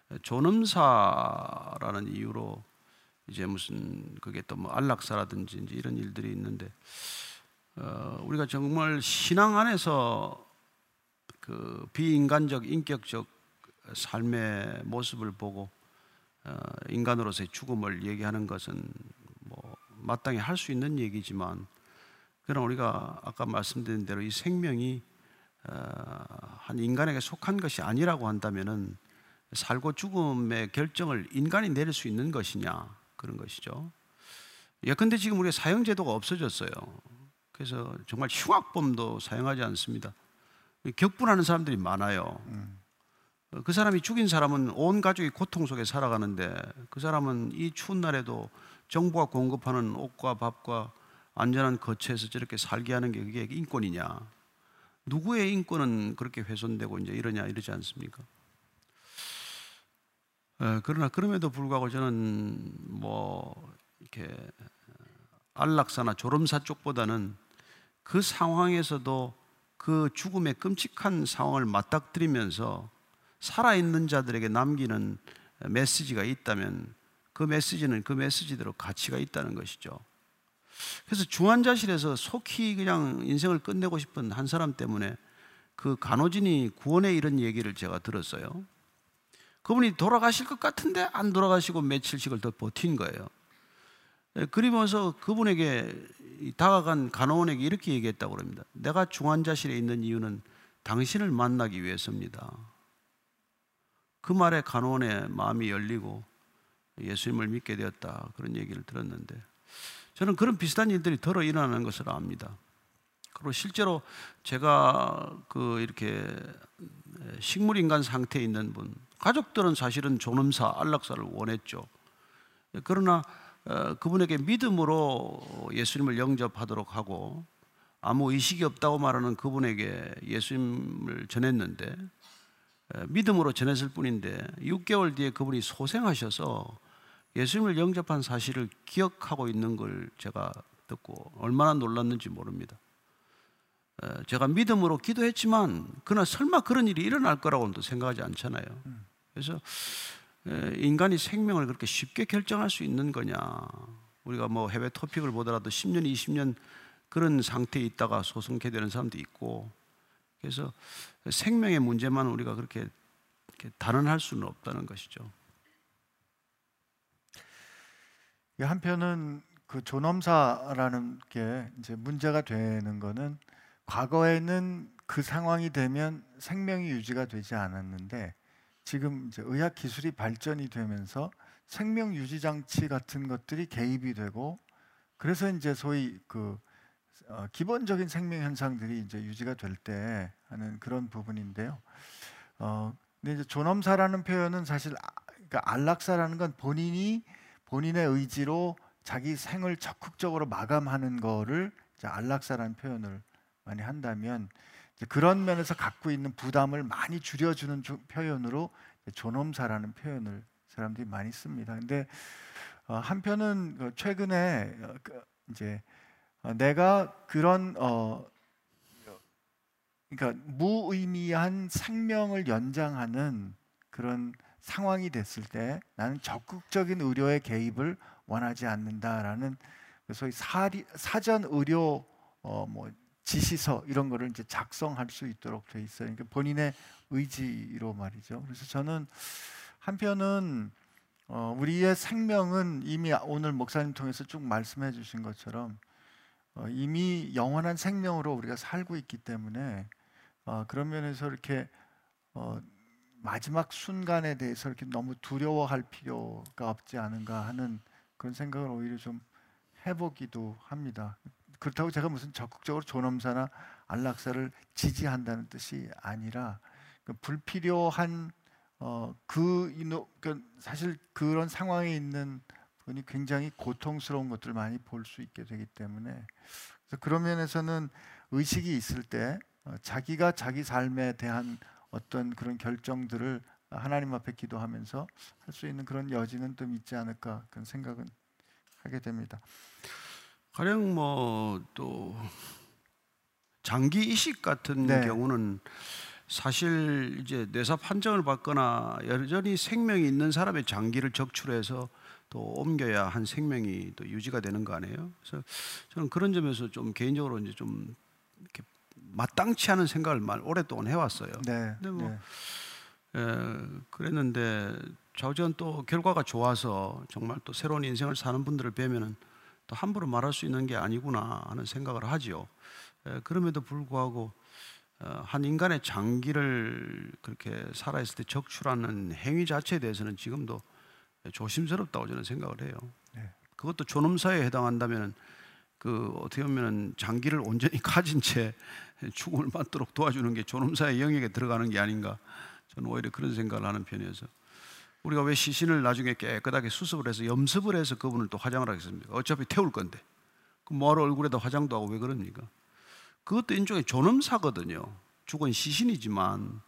존엄사라는 이유로 이제 무슨 그게 또 뭐 안락사라든지 이제 이런 일들이 있는데, 우리가 정말 신앙 안에서 그 비인간적 인격적 삶의 모습을 보고 인간으로서의 죽음을 얘기하는 것은 뭐 마땅히 할 수 있는 얘기지만, 그러나 우리가 아까 말씀드린 대로 이 생명이 한 인간에게 속한 것이 아니라고 한다면은 살고 죽음의 결정을 인간이 내릴 수 있는 것이냐, 그런 것이죠. 예컨대 지금 우리가 사형제도가 없어졌어요. 그래서 정말 흉악범도 사용하지 않습니다. 격분하는 사람들이 많아요. 그 사람이 죽인 사람은 온 가족이 고통 속에 살아가는데, 그 사람은 이 추운 날에도 정부가 공급하는 옷과 밥과 안전한 거처에서 저렇게 살게 하는 게 그게 인권이냐? 누구의 인권은 그렇게 훼손되고 이제 이러지 않습니까? 그러나 그럼에도 불구하고 저는 뭐 이렇게 안락사나 조름사 쪽보다는 그 상황에서도 그 죽음의 끔찍한 상황을 맞닥뜨리면서 살아있는 자들에게 남기는 메시지가 있다면 그 메시지는 그 메시지대로 가치가 있다는 것이죠. 그래서 중환자실에서 속히 그냥 인생을 끝내고 싶은 한 사람 때문에 그 간호진이 구원에 이런 얘기를 제가 들었어요. 그분이 돌아가실 것 같은데 안 돌아가시고 며칠씩을 더 버틴 거예요. 그러면서 그분에게 다가간 간호원에게 이렇게 얘기했다고 합니다. 내가 중환자실에 있는 이유는 당신을 만나기 위해서입니다. 그 말에 간호원의 마음이 열리고 예수님을 믿게 되었다, 그런 얘기를 들었는데, 저는 그런 비슷한 일들이 덜어 일어나는 것을 압니다. 그리고 실제로 제가 이렇게 식물인간 상태에 있는 분, 가족들은 사실은 존엄사, 안락사를 원했죠. 그러나 그분에게 믿음으로 예수님을 영접하도록 하고 아무 의식이 없다고 말하는 그분에게 예수님을 전했는데, 믿음으로 전했을 뿐인데 6개월 뒤에 그분이 소생하셔서 예수님을 영접한 사실을 기억하고 있는 걸 제가 듣고 얼마나 놀랐는지 모릅니다. 제가 믿음으로 기도했지만 그러나 설마 그런 일이 일어날 거라고는 또 생각하지 않잖아요. 그래서 인간이 생명을 그렇게 쉽게 결정할 수 있는 거냐. 우리가 뭐 해외 토픽을 보더라도 10년, 20년 그런 상태에 있다가 소송케 되는 사람도 있고, 그래서 생명의 문제만 우리가 그렇게 단언할 수는 없다는 것이죠. 한편은 그 존엄사라는 게 이제 문제가 되는 거는, 과거에는 그 상황이 되면 생명이 유지가 되지 않았는데 지금 이제 의학 기술이 발전이 되면서 생명 유지 장치 같은 것들이 개입이 되고, 그래서 이제 소위 기본적인 생명 현상들이 이제 유지가 될 때 하는 그런 부분인데요. 근데 이제 존엄사라는 표현은 사실 그러니까 안락사라는 건 본인의 의지로 자기 생을 적극적으로 마감하는 거를 이제 안락사라는 표현을 많이 한다면, 이제 그런 면에서 갖고 있는 부담을 많이 줄여주는 표현으로 존엄사라는 표현을 사람들이 많이 씁니다. 근데 한편은 최근에 이제 내가 그런 그러니까 무의미한 생명을 연장하는 그런 상황이 됐을 때 나는 적극적인 의료의 개입을 원하지 않는다라는, 소위 사전 의료 뭐 지시서 이런 거를 이제 작성할 수 있도록 돼 있어요. 그러니까 본인의 의지로 말이죠. 그래서 저는 한편은 우리의 생명은 이미 오늘 목사님 통해서 쭉 말씀해 주신 것처럼 이미 영원한 생명으로 우리가 살고 있기 때문에 그런 면에서 이렇게 마지막 순간에 대해서 이렇게 너무 두려워할 필요가 없지 않은가 하는 그런 생각을 오히려 좀 해보기도 합니다. 그렇다고 제가 무슨 적극적으로 존엄사나 안락사를 지지한다는 뜻이 아니라, 불필요한 사실 그런 상황에 있는 분이 굉장히 고통스러운 것들을 많이 볼 수 있게 되기 때문에, 그래서 그런 면에서는 의식이 있을 때 자기가 자기 삶에 대한 어떤 그런 결정들을 하나님 앞에 기도하면서 할 수 있는 그런 여지는 좀 있지 않을까, 그런 생각은 하게 됩니다. 가령 뭐 또 장기 이식 같은 네. 경우는 사실 이제 뇌사 판정을 받거나 여전히 생명이 있는 사람의 장기를 적출해서 또 옮겨야 한 생명이 또 유지가 되는 거 아니에요? 그래서 저는 그런 점에서 좀 개인적으로 이제 좀 이렇게 마땅치 않은 생각을 오랫동안 해왔어요. 네. 근데 뭐 네. 그랬는데 좌우지간 또 결과가 좋아서 정말 또 새로운 인생을 사는 분들을 뵈면은 또 함부로 말할 수 있는 게 아니구나 하는 생각을 하지요. 그럼에도 불구하고 한 인간의 장기를 그렇게 살아있을 때 적출하는 행위 자체에 대해서는 지금도 조심스럽다고 저는 생각을 해요. 네. 그것도 존엄사에 해당한다면 어떻게 보면 장기를 온전히 가진 채 죽음을 맞도록 도와주는 게 존엄사의 영역에 들어가는 게 아닌가, 저는 오히려 그런 생각을 하는 편이어서. 우리가 왜 시신을 나중에 깨끗하게 수습을 해서 염습을 해서 그분을 또 화장을 하겠습니까? 어차피 태울 건데. 그럼 뭐하러 얼굴에다 화장도 하고 왜 그럽니까? 그것도 일종의 존엄사거든요. 죽은 시신이지만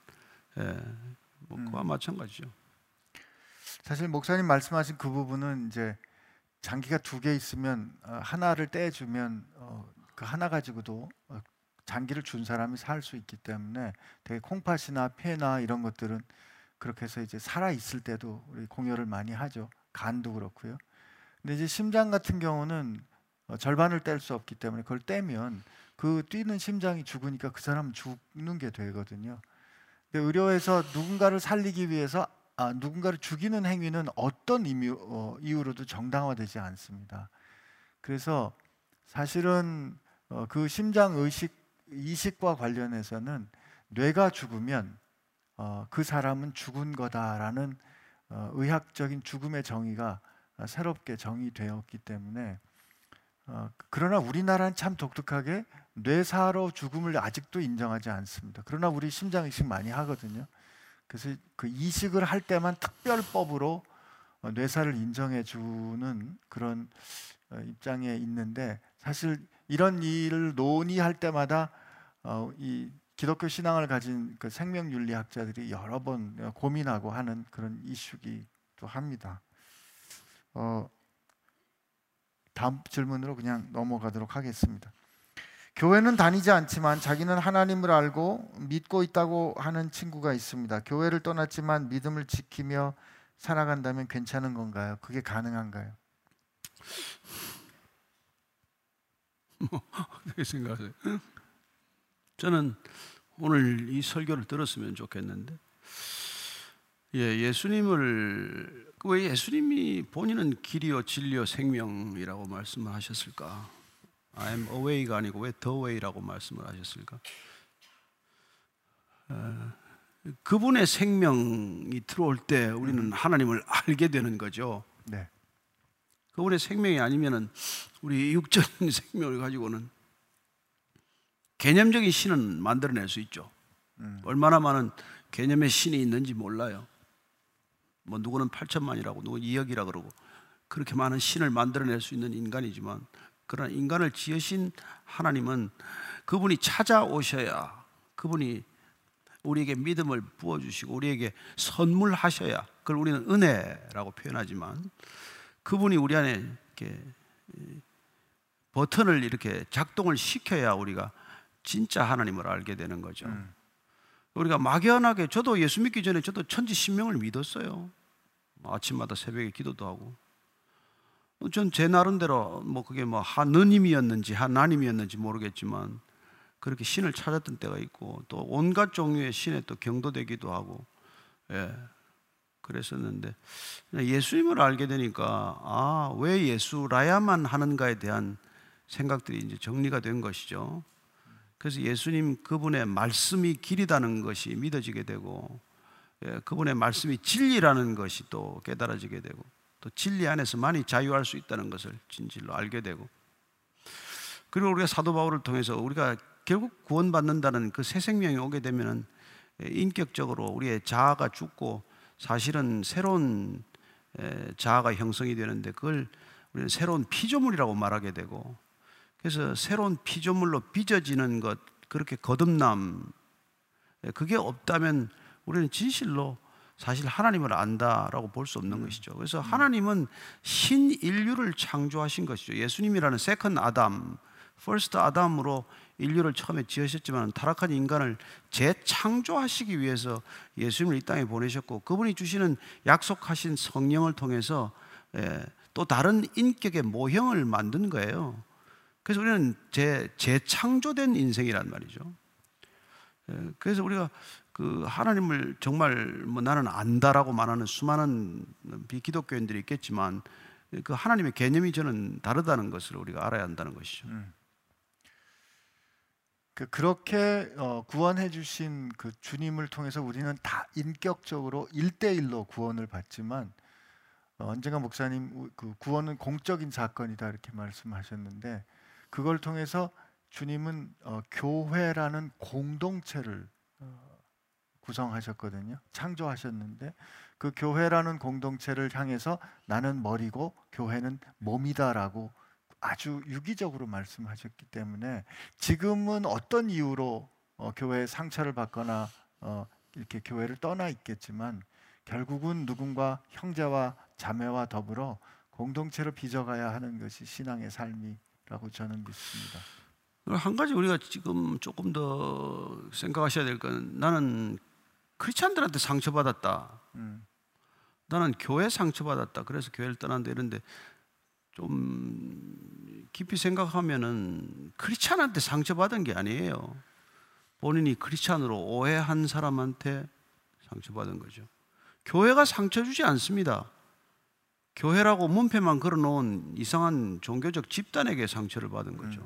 뭐 그와 마찬가지죠. 사실 목사님 말씀하신 그 부분은 이제 장기가 2개 있으면 하나를 떼주면 그 하나 가지고도 장기를 준 사람이 살 수 있기 때문에 되게 콩팥이나 폐나 이런 것들은 그렇게 해서 이제 살아 있을 때도 우리 공여를 많이 하죠. 간도 그렇고요. 근데 이제 심장 같은 경우는 절반을 뗄 수 없기 때문에 그걸 떼면 그 뛰는 심장이 죽으니까 그 사람은 죽는 게 되거든요. 근데 의료에서 누군가를 살리기 위해서 누군가를 죽이는 행위는 어떤 이유로도 정당화되지 않습니다. 그래서 사실은 그 심장 이식과 관련해서는 뇌가 죽으면 그 사람은 죽은 거다라는 의학적인 죽음의 정의가 새롭게 정의되었기 때문에 그러나 우리나라는 참 독특하게 뇌사로 죽음을 아직도 인정하지 않습니다. 그러나 우리 심장 이식 많이 하거든요. 그래서 그 이식을 할 때만 특별법으로 뇌사를 인정해 주는 그런 입장에 있는데, 사실 이런 일을 논의할 때마다 이 기독교 신앙을 가진 그 생명윤리학자들이 여러 번 고민하고 하는 그런 이슈기도 합니다. 다음 질문으로 그냥 넘어가도록 하겠습니다. 교회는 다니지 않지만 자기는 하나님을 알고 믿고 있다고 하는 친구가 있습니다. 교회를 떠났지만 믿음을 지키며 살아간다면 괜찮은 건가요? 그게 가능한가요? 어떻게 생각하세요? 저는 오늘 이 설교를 들었으면 좋겠는데, 예수님을 왜 예수님이 본인은 길이요 진리요 생명이라고 말씀을 하셨을까? I'm a way가 아니고 왜 the way라고 말씀을 하셨을까? 그분의 생명이 들어올 때 우리는 하나님을 알게 되는 거죠. 네. 그분의 생명이 아니면은 우리 육적인 생명을 가지고는 개념적인 신은 만들어낼 수 있죠. 얼마나 많은 개념의 신이 있는지 몰라요. 뭐 누구는 8천만이라고 누구는 2억이라 그러고 그렇게 많은 신을 만들어낼 수 있는 인간이지만, 그러나 인간을 지으신 하나님은 그분이 찾아오셔야, 그분이 우리에게 믿음을 부어주시고 우리에게 선물하셔야, 그걸 우리는 은혜라고 표현하지만, 그분이 우리 안에 이렇게 버튼을 이렇게 작동을 시켜야 우리가 진짜 하나님을 알게 되는 거죠. 우리가 막연하게, 저도 예수 믿기 전에 저도 천지신명을 믿었어요. 아침마다 새벽에 기도도 하고. 전 제 나름대로 뭐 그게 뭐 하느님이었는지 하나님이었는지 모르겠지만 그렇게 신을 찾았던 때가 있고, 또 온갖 종류의 신에 또 경도되기도 하고, 그랬었는데 예수님을 알게 되니까 왜 예수라야만 하는가에 대한 생각들이 이제 정리가 된 것이죠. 그래서 예수님 그분의 말씀이 길이라는 것이 믿어지게 되고, 그분의 말씀이 진리라는 것이 또 깨달아지게 되고, 또 진리 안에서만이 자유할 수 있다는 것을 진실로 알게 되고, 그리고 우리가 사도 바울을 통해서 우리가 결국 구원받는다는 그 새 생명이 오게 되면은 인격적으로 우리의 자아가 죽고 사실은 새로운 자아가 형성이 되는데, 그걸 우리는 새로운 피조물이라고 말하게 되고, 그래서 새로운 피조물로 빚어지는 것, 그렇게 거듭남, 그게 없다면 우리는 진실로 사실 하나님을 안다라고 볼 수 없는 것이죠. 그래서 하나님은 신인류를 창조하신 것이죠. 예수님이라는 세컨드 아담, 퍼스트 아담으로 인류를 처음에 지으셨지만 타락한 인간을 재창조하시기 위해서 예수님을 이 땅에 보내셨고, 그분이 주시는 약속하신 성령을 통해서 또 다른 인격의 모형을 만든 거예요. 그래서 우리는 재창조된 인생이란 말이죠. 그래서 우리가 그 하나님을 정말 뭐 나는 안다라고 말하는 수많은 비기독교인들이 있겠지만, 그 하나님의 개념이 저는 다르다는 것을 우리가 알아야 한다는 것이죠. 그렇게 구원해 주신 그 주님을 통해서 우리는 다 인격적으로 1대1로 구원을 받지만, 언젠가 목사님 그 구원은 공적인 사건이다 이렇게 말씀하셨는데, 그걸 통해서 주님은 교회라는 공동체를 구성하셨거든요. 창조하셨는데 그 교회라는 공동체를 향해서 나는 머리고 교회는 몸이다라고 아주 유기적으로 말씀하셨기 때문에, 지금은 어떤 이유로 교회에 상처를 받거나 이렇게 교회를 떠나 있겠지만 결국은 누군가 형제와 자매와 더불어 공동체로 빚어가야 하는 것이 신앙의 삶이라고 저는 믿습니다. 한 가지 우리가 지금 조금 더 생각하셔야 될 건, 나는 크리스찬들한테 상처받았다, 나는 교회 상처받았다, 그래서 교회를 떠난다, 이런데 좀 깊이 생각하면은 크리스찬한테 상처받은 게 아니에요. 본인이 크리스찬으로 오해한 사람한테 상처받은 거죠. 교회가 상처 주지 않습니다. 교회라고 문패만 걸어놓은 이상한 종교적 집단에게 상처를 받은 거죠.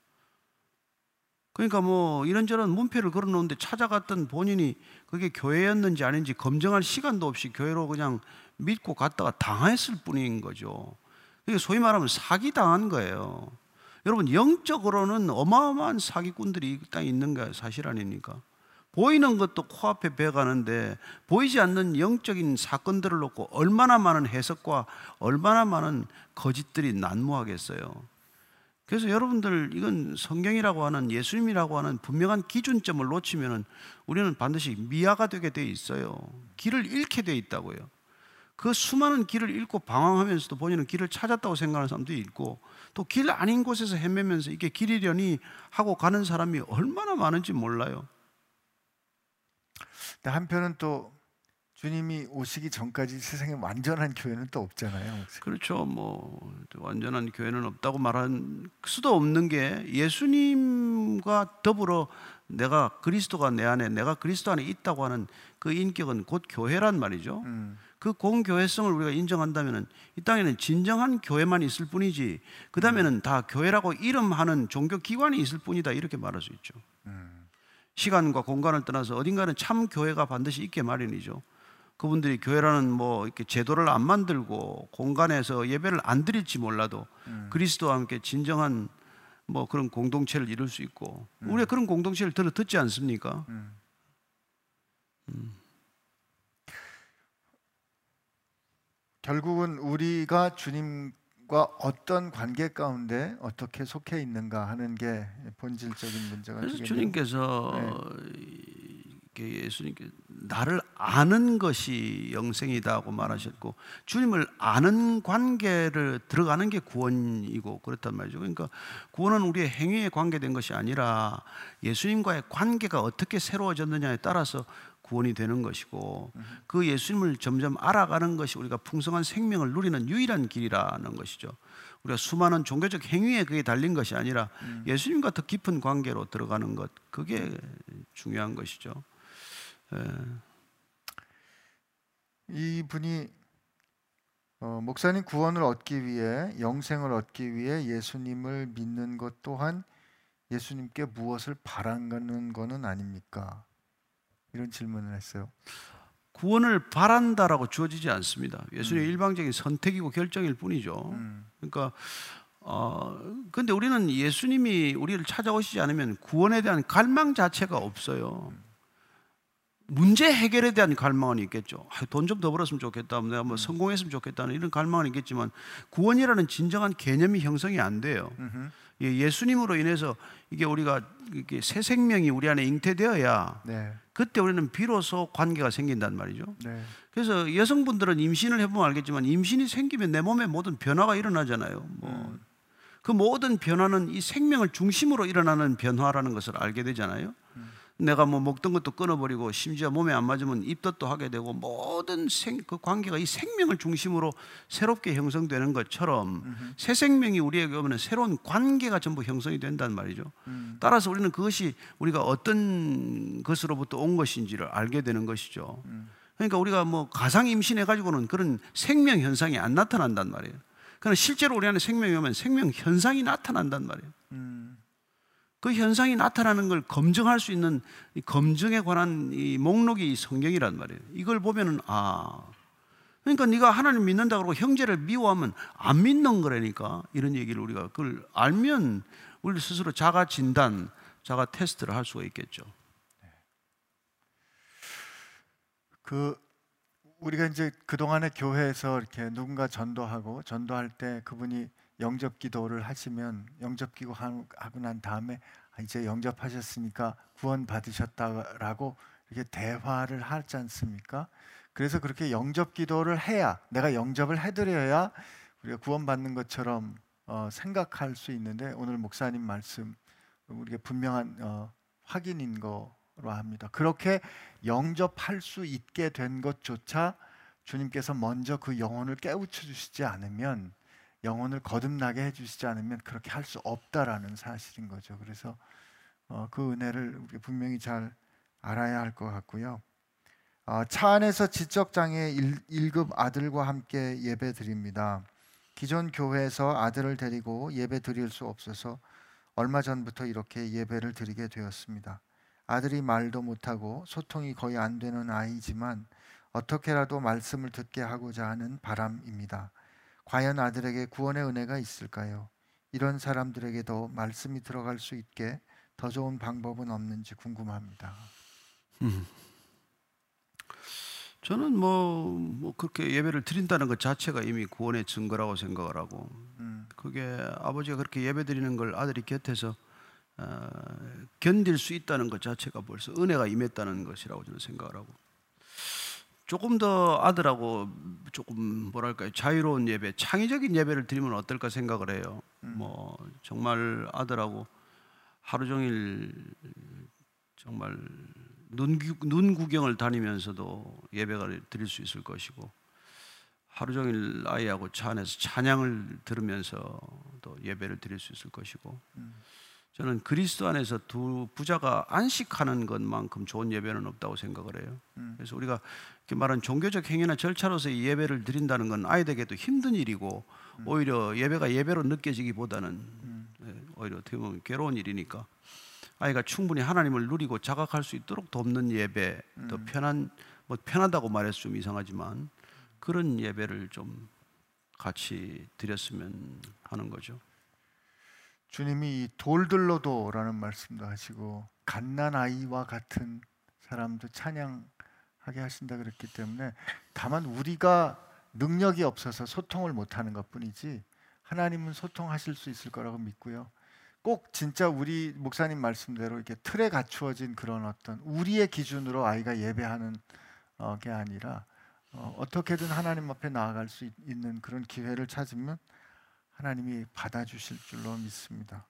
그러니까 뭐 이런저런 문패를 걸어놓는데 찾아갔던 본인이 그게 교회였는지 아닌지 검증할 시간도 없이 교회로 그냥 믿고 갔다가 당했을 뿐인 거죠. 그게 소위 말하면 사기당한 거예요. 여러분, 영적으로는 어마어마한 사기꾼들이 이 땅에 있는 게 사실 아닙니까? 보이는 것도 코앞에 배가는데 보이지 않는 영적인 사건들을 놓고 얼마나 많은 해석과 얼마나 많은 거짓들이 난무하겠어요. 그래서 여러분들, 이건 성경이라고 하는, 예수님이라고 하는 분명한 기준점을 놓치면 우리는 반드시 미아가 되게 돼 있어요. 길을 잃게 돼 있다고요. 그 수많은 길을 잃고 방황하면서도 본인은 길을 찾았다고 생각하는 사람도 있고, 또 길 아닌 곳에서 헤매면서 이게 길이려니 하고 가는 사람이 얼마나 많은지 몰라요. 근데 한편은 또 주님이 오시기 전까지 세상에 완전한 교회는 또 없잖아요. 혹시. 그렇죠. 뭐 완전한 교회는 없다고 말할 수도 없는 게, 예수님과 더불어 내가 그리스도가 내 안에, 내가 그리스도 안에 있다고 하는 그 인격은 곧 교회란 말이죠. 그 공교회성을 우리가 인정한다면 이 땅에는 진정한 교회만 있을 뿐이지, 그 다음에는 다 교회라고 이름하는 종교기관이 있을 뿐이다, 이렇게 말할 수 있죠. 시간과 공간을 떠나서 어딘가는 참 교회가 반드시 있게 마련이죠. 그분들이 교회라는 뭐 이렇게 제도를 안 만들고 공간에서 예배를 안 드릴지 몰라도 그리스도와 함께 진정한 뭐 그런 공동체를 이룰 수 있고, 우리가 그런 공동체를 듣지 않습니까? 결국은 우리가 주님과 어떤 관계 가운데 어떻게 속해 있는가 하는 게 본질적인 문제가 그래서 되겠네요. 주님께서 예수님께 나를 아는 것이 영생이다고 말하셨고, 주님을 아는 관계를 들어가는 게 구원이고 그렇단 말이죠. 그러니까 구원은 우리의 행위에 관계된 것이 아니라 예수님과의 관계가 어떻게 새로워졌느냐에 따라서 구원이 되는 것이고, 그 예수님을 점점 알아가는 것이 우리가 풍성한 생명을 누리는 유일한 길이라는 것이죠. 우리가 수많은 종교적 행위에 그게 달린 것이 아니라 예수님과 더 깊은 관계로 들어가는 것, 그게 중요한 것이죠. 이분이 목사님 구원을 얻기 위해, 영생을 얻기 위해 예수님을 믿는 것 또한 예수님께 무엇을 바라는 것은 아닙니까? 이런 질문을 했어요. 구원을 바란다라고 주어지지 않습니다. 예수님의 일방적인 선택이고 결정일 뿐이죠. 그러니까 근데 우리는 예수님이 우리를 찾아오시지 않으면 구원에 대한 갈망 자체가 없어요. 문제 해결에 대한 갈망은 있겠죠. 돈 좀 더 벌었으면 좋겠다, 내가 뭐 성공했으면 좋겠다는 이런 갈망은 있겠지만, 구원이라는 진정한 개념이 형성이 안 돼요. 예수님으로 인해서 이게 우리가 이게 새 생명이 우리 안에 잉태되어야 그때 우리는 비로소 관계가 생긴단 말이죠. 그래서 여성분들은 임신을 해보면 알겠지만, 임신이 생기면 내 몸에 모든 변화가 일어나잖아요. 그 모든 변화는 이 생명을 중심으로 일어나는 변화라는 것을 알게 되잖아요. 내가 뭐 먹던 것도 끊어버리고, 심지어 몸에 안 맞으면 입덧도 하게 되고, 모든 그 관계가 이 생명을 중심으로 새롭게 형성되는 것처럼 새 생명이 우리에게 오면 새로운 관계가 전부 형성이 된단 말이죠. 따라서 우리는 그것이 우리가 어떤 것으로부터 온 것인지를 알게 되는 것이죠. 그러니까 우리가 뭐 가상 임신해가지고는 그런 생명 현상이 안 나타난단 말이에요. 그러나 실제로 우리 안에 생명이 오면 생명 현상이 나타난단 말이에요. 그 현상이 나타나는 걸 검증할 수 있는 이 검증에 관한 이 목록이 성경이란 말이에요. 이걸 보면은 그러니까 네가 하나님 믿는다 그러고 형제를 미워하면 안 믿는 거라니까, 이런 얘기를 우리가 그걸 알면 우리 스스로 자가 진단, 자가 테스트를 할 수가 있겠죠. 우리가 이제 그동안에 교회에서 이렇게 누군가 전도할 때 그분이 영접 기도를 하시면, 영접 기도 하고 난 다음에 이제 영접하셨으니까 구원 받으셨다라고 이렇게 대화를 하지 않습니까? 그래서 그렇게 영접 기도를 해야, 내가 영접을 해드려야 우리가 구원받는 것처럼 생각할 수 있는데 오늘 목사님 말씀 우리가 분명한 확인인 거로 합니다. 그렇게 영접할 수 있게 된 것조차 주님께서 먼저 그 영혼을 깨우쳐 주시지 않으면, 영혼을 거듭나게 해주시지 않으면 그렇게 할 수 없다라는 사실인 거죠. 그래서 그 은혜를 우리 분명히 잘 알아야 할 것 같고요. 차 안에서 지적장애 1급 아들과 함께 예배 드립니다. 기존 교회에서 아들을 데리고 예배 드릴 수 없어서 얼마 전부터 이렇게 예배를 드리게 되었습니다. 아들이 말도 못하고 소통이 거의 안 되는 아이지만 어떻게라도 말씀을 듣게 하고자 하는 바람입니다. 과연 아들에게 구원의 은혜가 있을까요? 이런 사람들에게도 말씀이 들어갈 수 있게 더 좋은 방법은 없는지 궁금합니다. 저는 뭐 그렇게 예배를 드린다는 것 자체가 이미 구원의 증거라고 생각을 하고, 그게 아버지가 그렇게 예배 드리는 걸 아들이 곁에서 견딜 수 있다는 것 자체가 벌써 은혜가 임했다는 것이라고 저는 생각을 하고, 조금 더 아들하고 조금 뭐랄까요, 자유로운 예배, 창의적인 예배를 드리면 어떨까 생각을 해요. 뭐 정말 아들하고 하루 종일 정말 눈 구경을 다니면서도 예배를 드릴 수 있을 것이고, 하루 종일 아이하고 차 안에서 찬양을 들으면서 또 예배를 드릴 수 있을 것이고, 저는 그리스도 안에서 두 부자가 안식하는 것만큼 좋은 예배는 없다고 생각을 해요. 그래서 우리가 이렇게 말하는 종교적 행위나 절차로서 이 예배를 드린다는 건 아이들에게도 힘든 일이고, 오히려 예배가 예배로 느껴지기보다는 오히려 어떻게 보면 괴로운 일이니까 아이가 충분히 하나님을 누리고 자각할 수 있도록 돕는 예배, 더 편하다고 말해서 좀 이상하지만 그런 예배를 좀 같이 드렸으면 하는 거죠. 주님이 돌들로도라는 말씀도 하시고 갓난아이와 같은 사람도 찬양하게 하신다 그랬기 때문에, 다만 우리가 능력이 없어서 소통을 못하는 것뿐이지 하나님은 소통하실 수 있을 거라고 믿고요. 꼭 진짜 우리 목사님 말씀대로 이렇게 틀에 갖추어진 그런 어떤 우리의 기준으로 아이가 예배하는 게 아니라 어떻게든 하나님 앞에 나아갈 수 있는 그런 기회를 찾으면 하나님이 받아주실 줄로 믿습니다.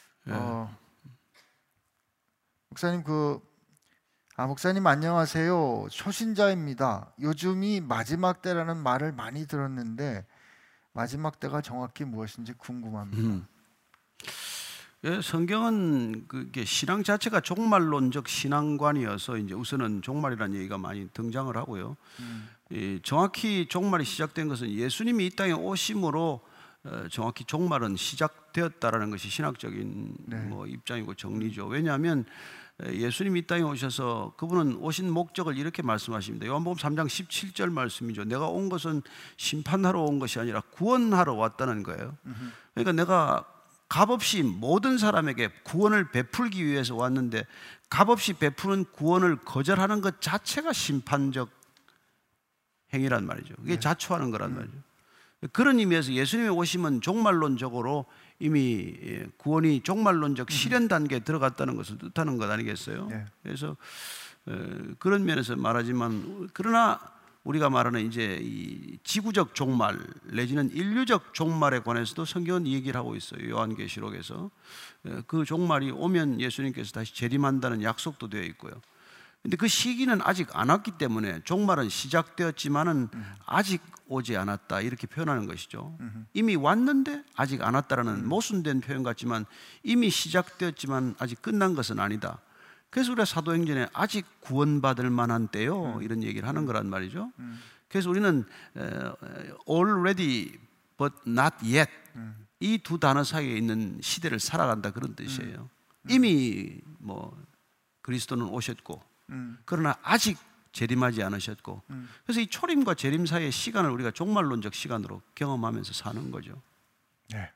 목사님 목사님 안녕하세요. 초신자입니다. 요즘이 마지막 때라는 말을 많이 들었는데 마지막 때가 정확히 무엇인지 궁금합니다. 예, 성경은 그게 신앙 자체가 종말론적 신앙관이어서 이제 우선은 종말이라는 얘기가 많이 등장을 하고요. 정확히 종말이 시작된 것은 예수님이 이 땅에 오심으로 정확히 종말은 시작되었다라는 것이 신학적인 뭐 입장이고 정리죠. 왜냐하면 예수님이 이 땅에 오셔서 그분은 오신 목적을 이렇게 말씀하십니다. 요한복음 3장 17절 말씀이죠. 내가 온 것은 심판하러 온 것이 아니라 구원하러 왔다는 거예요. 그러니까 내가 값없이 모든 사람에게 구원을 베풀기 위해서 왔는데, 값없이 베푸는 구원을 거절하는 것 자체가 심판적 행위란 말이죠. 그게 자초하는 거란 말이죠. 그런 의미에서 예수님의 오심은 종말론적으로 이미 구원이 종말론적 실현 단계에 들어갔다는 것을 뜻하는 것 아니겠어요? 그래서 그런 면에서 말하지만, 그러나 우리가 말하는 이제 이 지구적 종말 내지는 인류적 종말에 관해서도 성경은 얘기를 하고 있어요. 요한계시록에서 그 종말이 오면 예수님께서 다시 재림한다는 약속도 되어 있고요. 근데 그 시기는 아직 안 왔기 때문에 종말은 시작되었지만은 아직 오지 않았다, 이렇게 표현하는 것이죠. 이미 왔는데 아직 안 왔다라는 모순된 표현 같지만 이미 시작되었지만 아직 끝난 것은 아니다. 그래서 우리가 사도행전에 아직 구원받을 만한 때요, 이런 얘기를 하는 거란 말이죠. 그래서 우리는 already but not yet, 이 두 단어 사이에 있는 시대를 살아간다, 그런 뜻이에요. 이미 뭐 그리스도는 오셨고 그러나 아직 재림하지 않으셨고, 그래서 이 초림과 재림 사이의 시간을 우리가 종말론적 시간으로 경험하면서 사는 거죠. 네.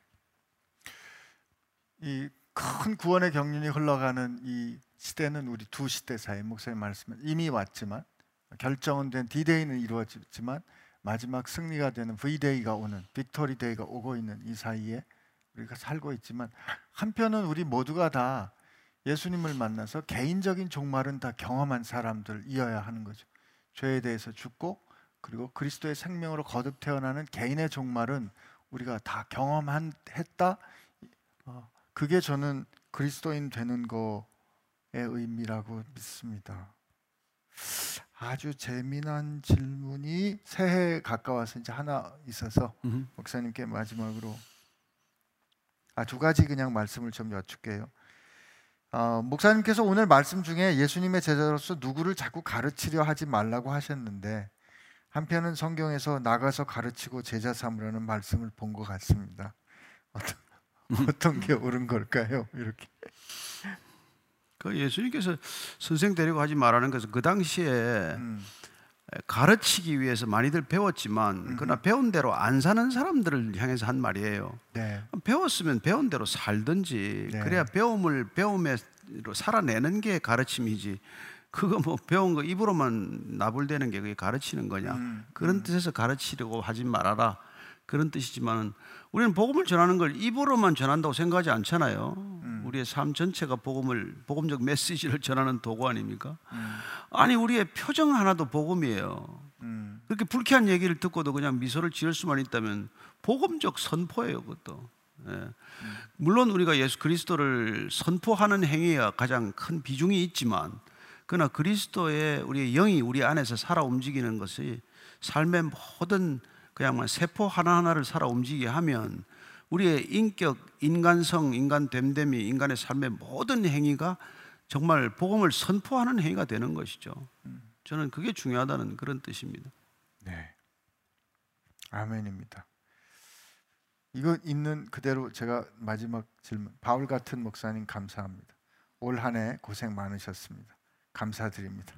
이 큰 구원의 경륜이 흘러가는 이 시대는 우리 두 시대 사이, 목사님 말씀은 이미 왔지만 결정은 된 D-Day는 이루어졌지만 마지막 승리가 되는 V-Day가 오는, 빅토리 데이가 오고 있는 이 사이에 우리가 살고 있지만, 한편은 우리 모두가 다 예수님을 만나서 개인적인 종말은 다 경험한 사람들이어야 하는 거죠. 죄에 대해서 죽고 그리고 그리스도의 생명으로 거듭 태어나는 개인의 종말은 우리가 다 경험했다. 그게 저는 그리스도인 되는 거의 의미라고 믿습니다. 아주 재미난 질문이 새해에 가까워서 이제 하나 있어서 목사님께 마지막으로 두 가지 그냥 말씀을 좀 여쭙게요. 목사님께서 오늘 말씀 중에 예수님의 제자로서 누구를 자꾸 가르치려 하지 말라고 하셨는데 한편은 성경에서 나가서 가르치고 제자 삼으라는 말씀을 본 것 같습니다. 어떤 게 옳은 걸까요? 이렇게. 그 예수님께서 선생 데리고 하지 말라는 것은 그 당시에 가르치기 위해서 많이들 배웠지만 그러나 배운 대로 안 사는 사람들을 향해서 한 말이에요. 네. 배웠으면 배운 대로 살든지 네. 그래야 배움을 배움으로 살아내는 게 가르침이지. 그거 뭐 배운 거 입으로만 나불대는 게 그게 가르치는 거냐. 그런 뜻에서 가르치려고 하지 말아라. 그런 뜻이지만 우리는 복음을 전하는 걸 입으로만 전한다고 생각하지 않잖아요. 우리의 삶 전체가 복음적 메시지를 전하는 도구 아닙니까? 아니 우리의 표정 하나도 복음이에요. 그렇게 불쾌한 얘기를 듣고도 그냥 미소를 지을 수만 있다면 복음적 선포예요, 그것도. 예. 물론 우리가 예수 그리스도를 선포하는 행위가 가장 큰 비중이 있지만 그러나 그리스도의 우리의 영이 우리 안에서 살아 움직이는 것이 삶의 모든 그냥 세포 하나하나를 살아 움직이게 하면 우리의 인격, 인간성, 인간됨됨이, 인간의 삶의 모든 행위가 정말 복음을 선포하는 행위가 되는 것이죠. 저는 그게 중요하다는 그런 뜻입니다. 네, 아멘입니다. 이거 있는 그대로 제가 마지막 질문. 바울 같은 목사님 감사합니다. 올 한 해 고생 많으셨습니다. 감사드립니다.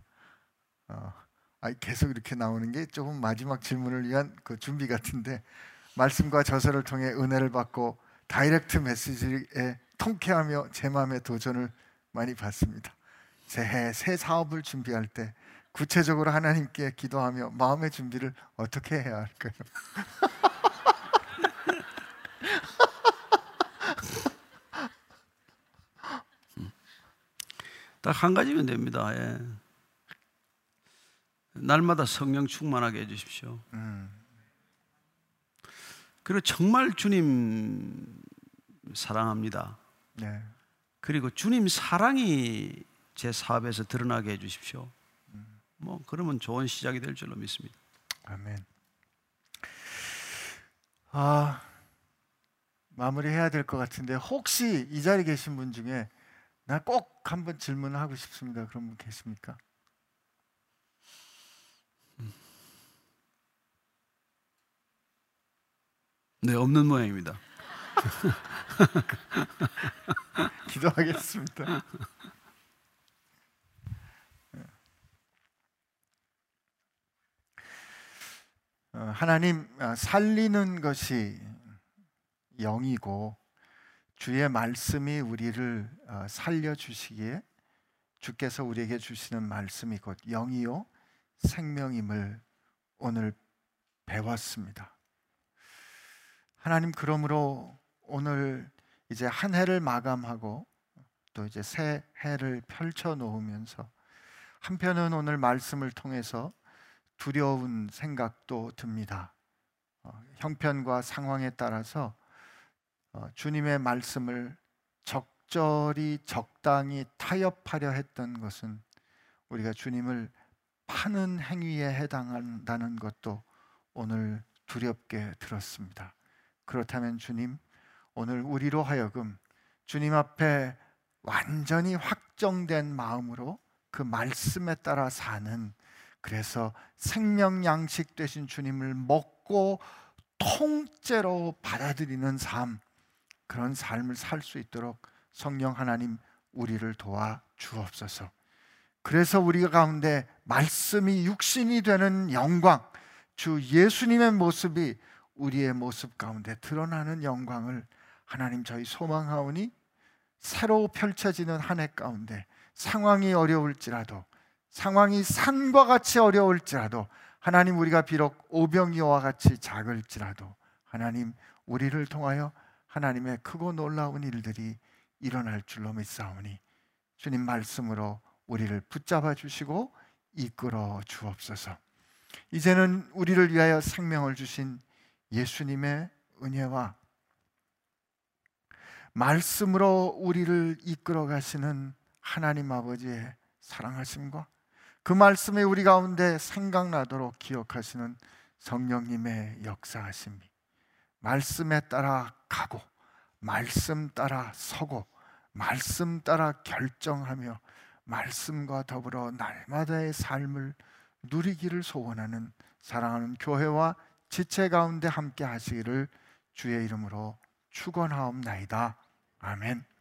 계속 이렇게 나오는 게 조금 마지막 질문을 위한 그 준비 같은데 말씀과 저서를 통해 은혜를 받고 다이렉트 메시지에 통쾌하며 제 마음의 도전을 많이 받습니다. 새해 새 사업을 준비할 때 구체적으로 하나님께 기도하며 마음의 준비를 어떻게 해야 할까요? 딱 한 가지면 됩니다. 예. 날마다 성령 충만하게 해주십시오. 그리고 정말 주님 사랑합니다. 네. 그리고 주님 사랑이 제 사업에서 드러나게 해주십시오. 뭐 그러면 좋은 시작이 될 줄로 믿습니다. 아멘. 마무리해야 될 것 같은데 혹시 이 자리에 계신 분 중에 나 꼭 한번 질문하고 싶습니다. 그런 분 계십니까? 네, 없는 모양입니다. 기도하겠습니다. 하나님, 살리는 것이 영이고 주의 말씀이 우리를 살려주시기에 주께서 우리에게 주시는 말씀이 곧 영이요 생명임을 오늘 배웠습니다. 하나님, 그러므로 오늘 이제 한 해를 마감하고 또 이제 새 해를 펼쳐 놓으면서 한편은 오늘 말씀을 통해서 두려운 생각도 듭니다. 형편과 상황에 따라서 주님의 말씀을 적절히 적당히 타협하려 했던 것은 우리가 주님을 파는 행위에 해당한다는 것도 오늘 두렵게 들었습니다. 그렇다면 주님, 오늘 우리로 하여금 주님 앞에 완전히 확정된 마음으로 그 말씀에 따라 사는, 그래서 생명 양식 되신 주님을 먹고 통째로 받아들이는 삶, 그런 삶을 살 수 있도록 성령 하나님 우리를 도와 주옵소서. 그래서 우리 가운데 말씀이 육신이 되는 영광, 주 예수님의 모습이 우리의 모습 가운데 드러나는 영광을 하나님 저희 소망하오니 새로 펼쳐지는 한 해 가운데 상황이 어려울지라도, 상황이 산과 같이 어려울지라도, 하나님 우리가 비록 오병이어와 같이 작을지라도 하나님 우리를 통하여 하나님의 크고 놀라운 일들이 일어날 줄로 믿사오니 주님 말씀으로 우리를 붙잡아 주시고 이끌어 주옵소서. 이제는 우리를 위하여 생명을 주신 예수님의 은혜와 말씀으로 우리를 이끌어 가시는 하나님 아버지의 사랑하심과 그 말씀이 우리 가운데 생각나도록 기억하시는 성령님의 역사하심이, 말씀에 따라 가고 말씀 따라 서고 말씀 따라 결정하며 말씀과 더불어 날마다의 삶을 누리기를 소원하는 사랑하는 교회와 지체 가운데 함께 하시기를 주의 이름으로 축원하옵나이다. 아멘.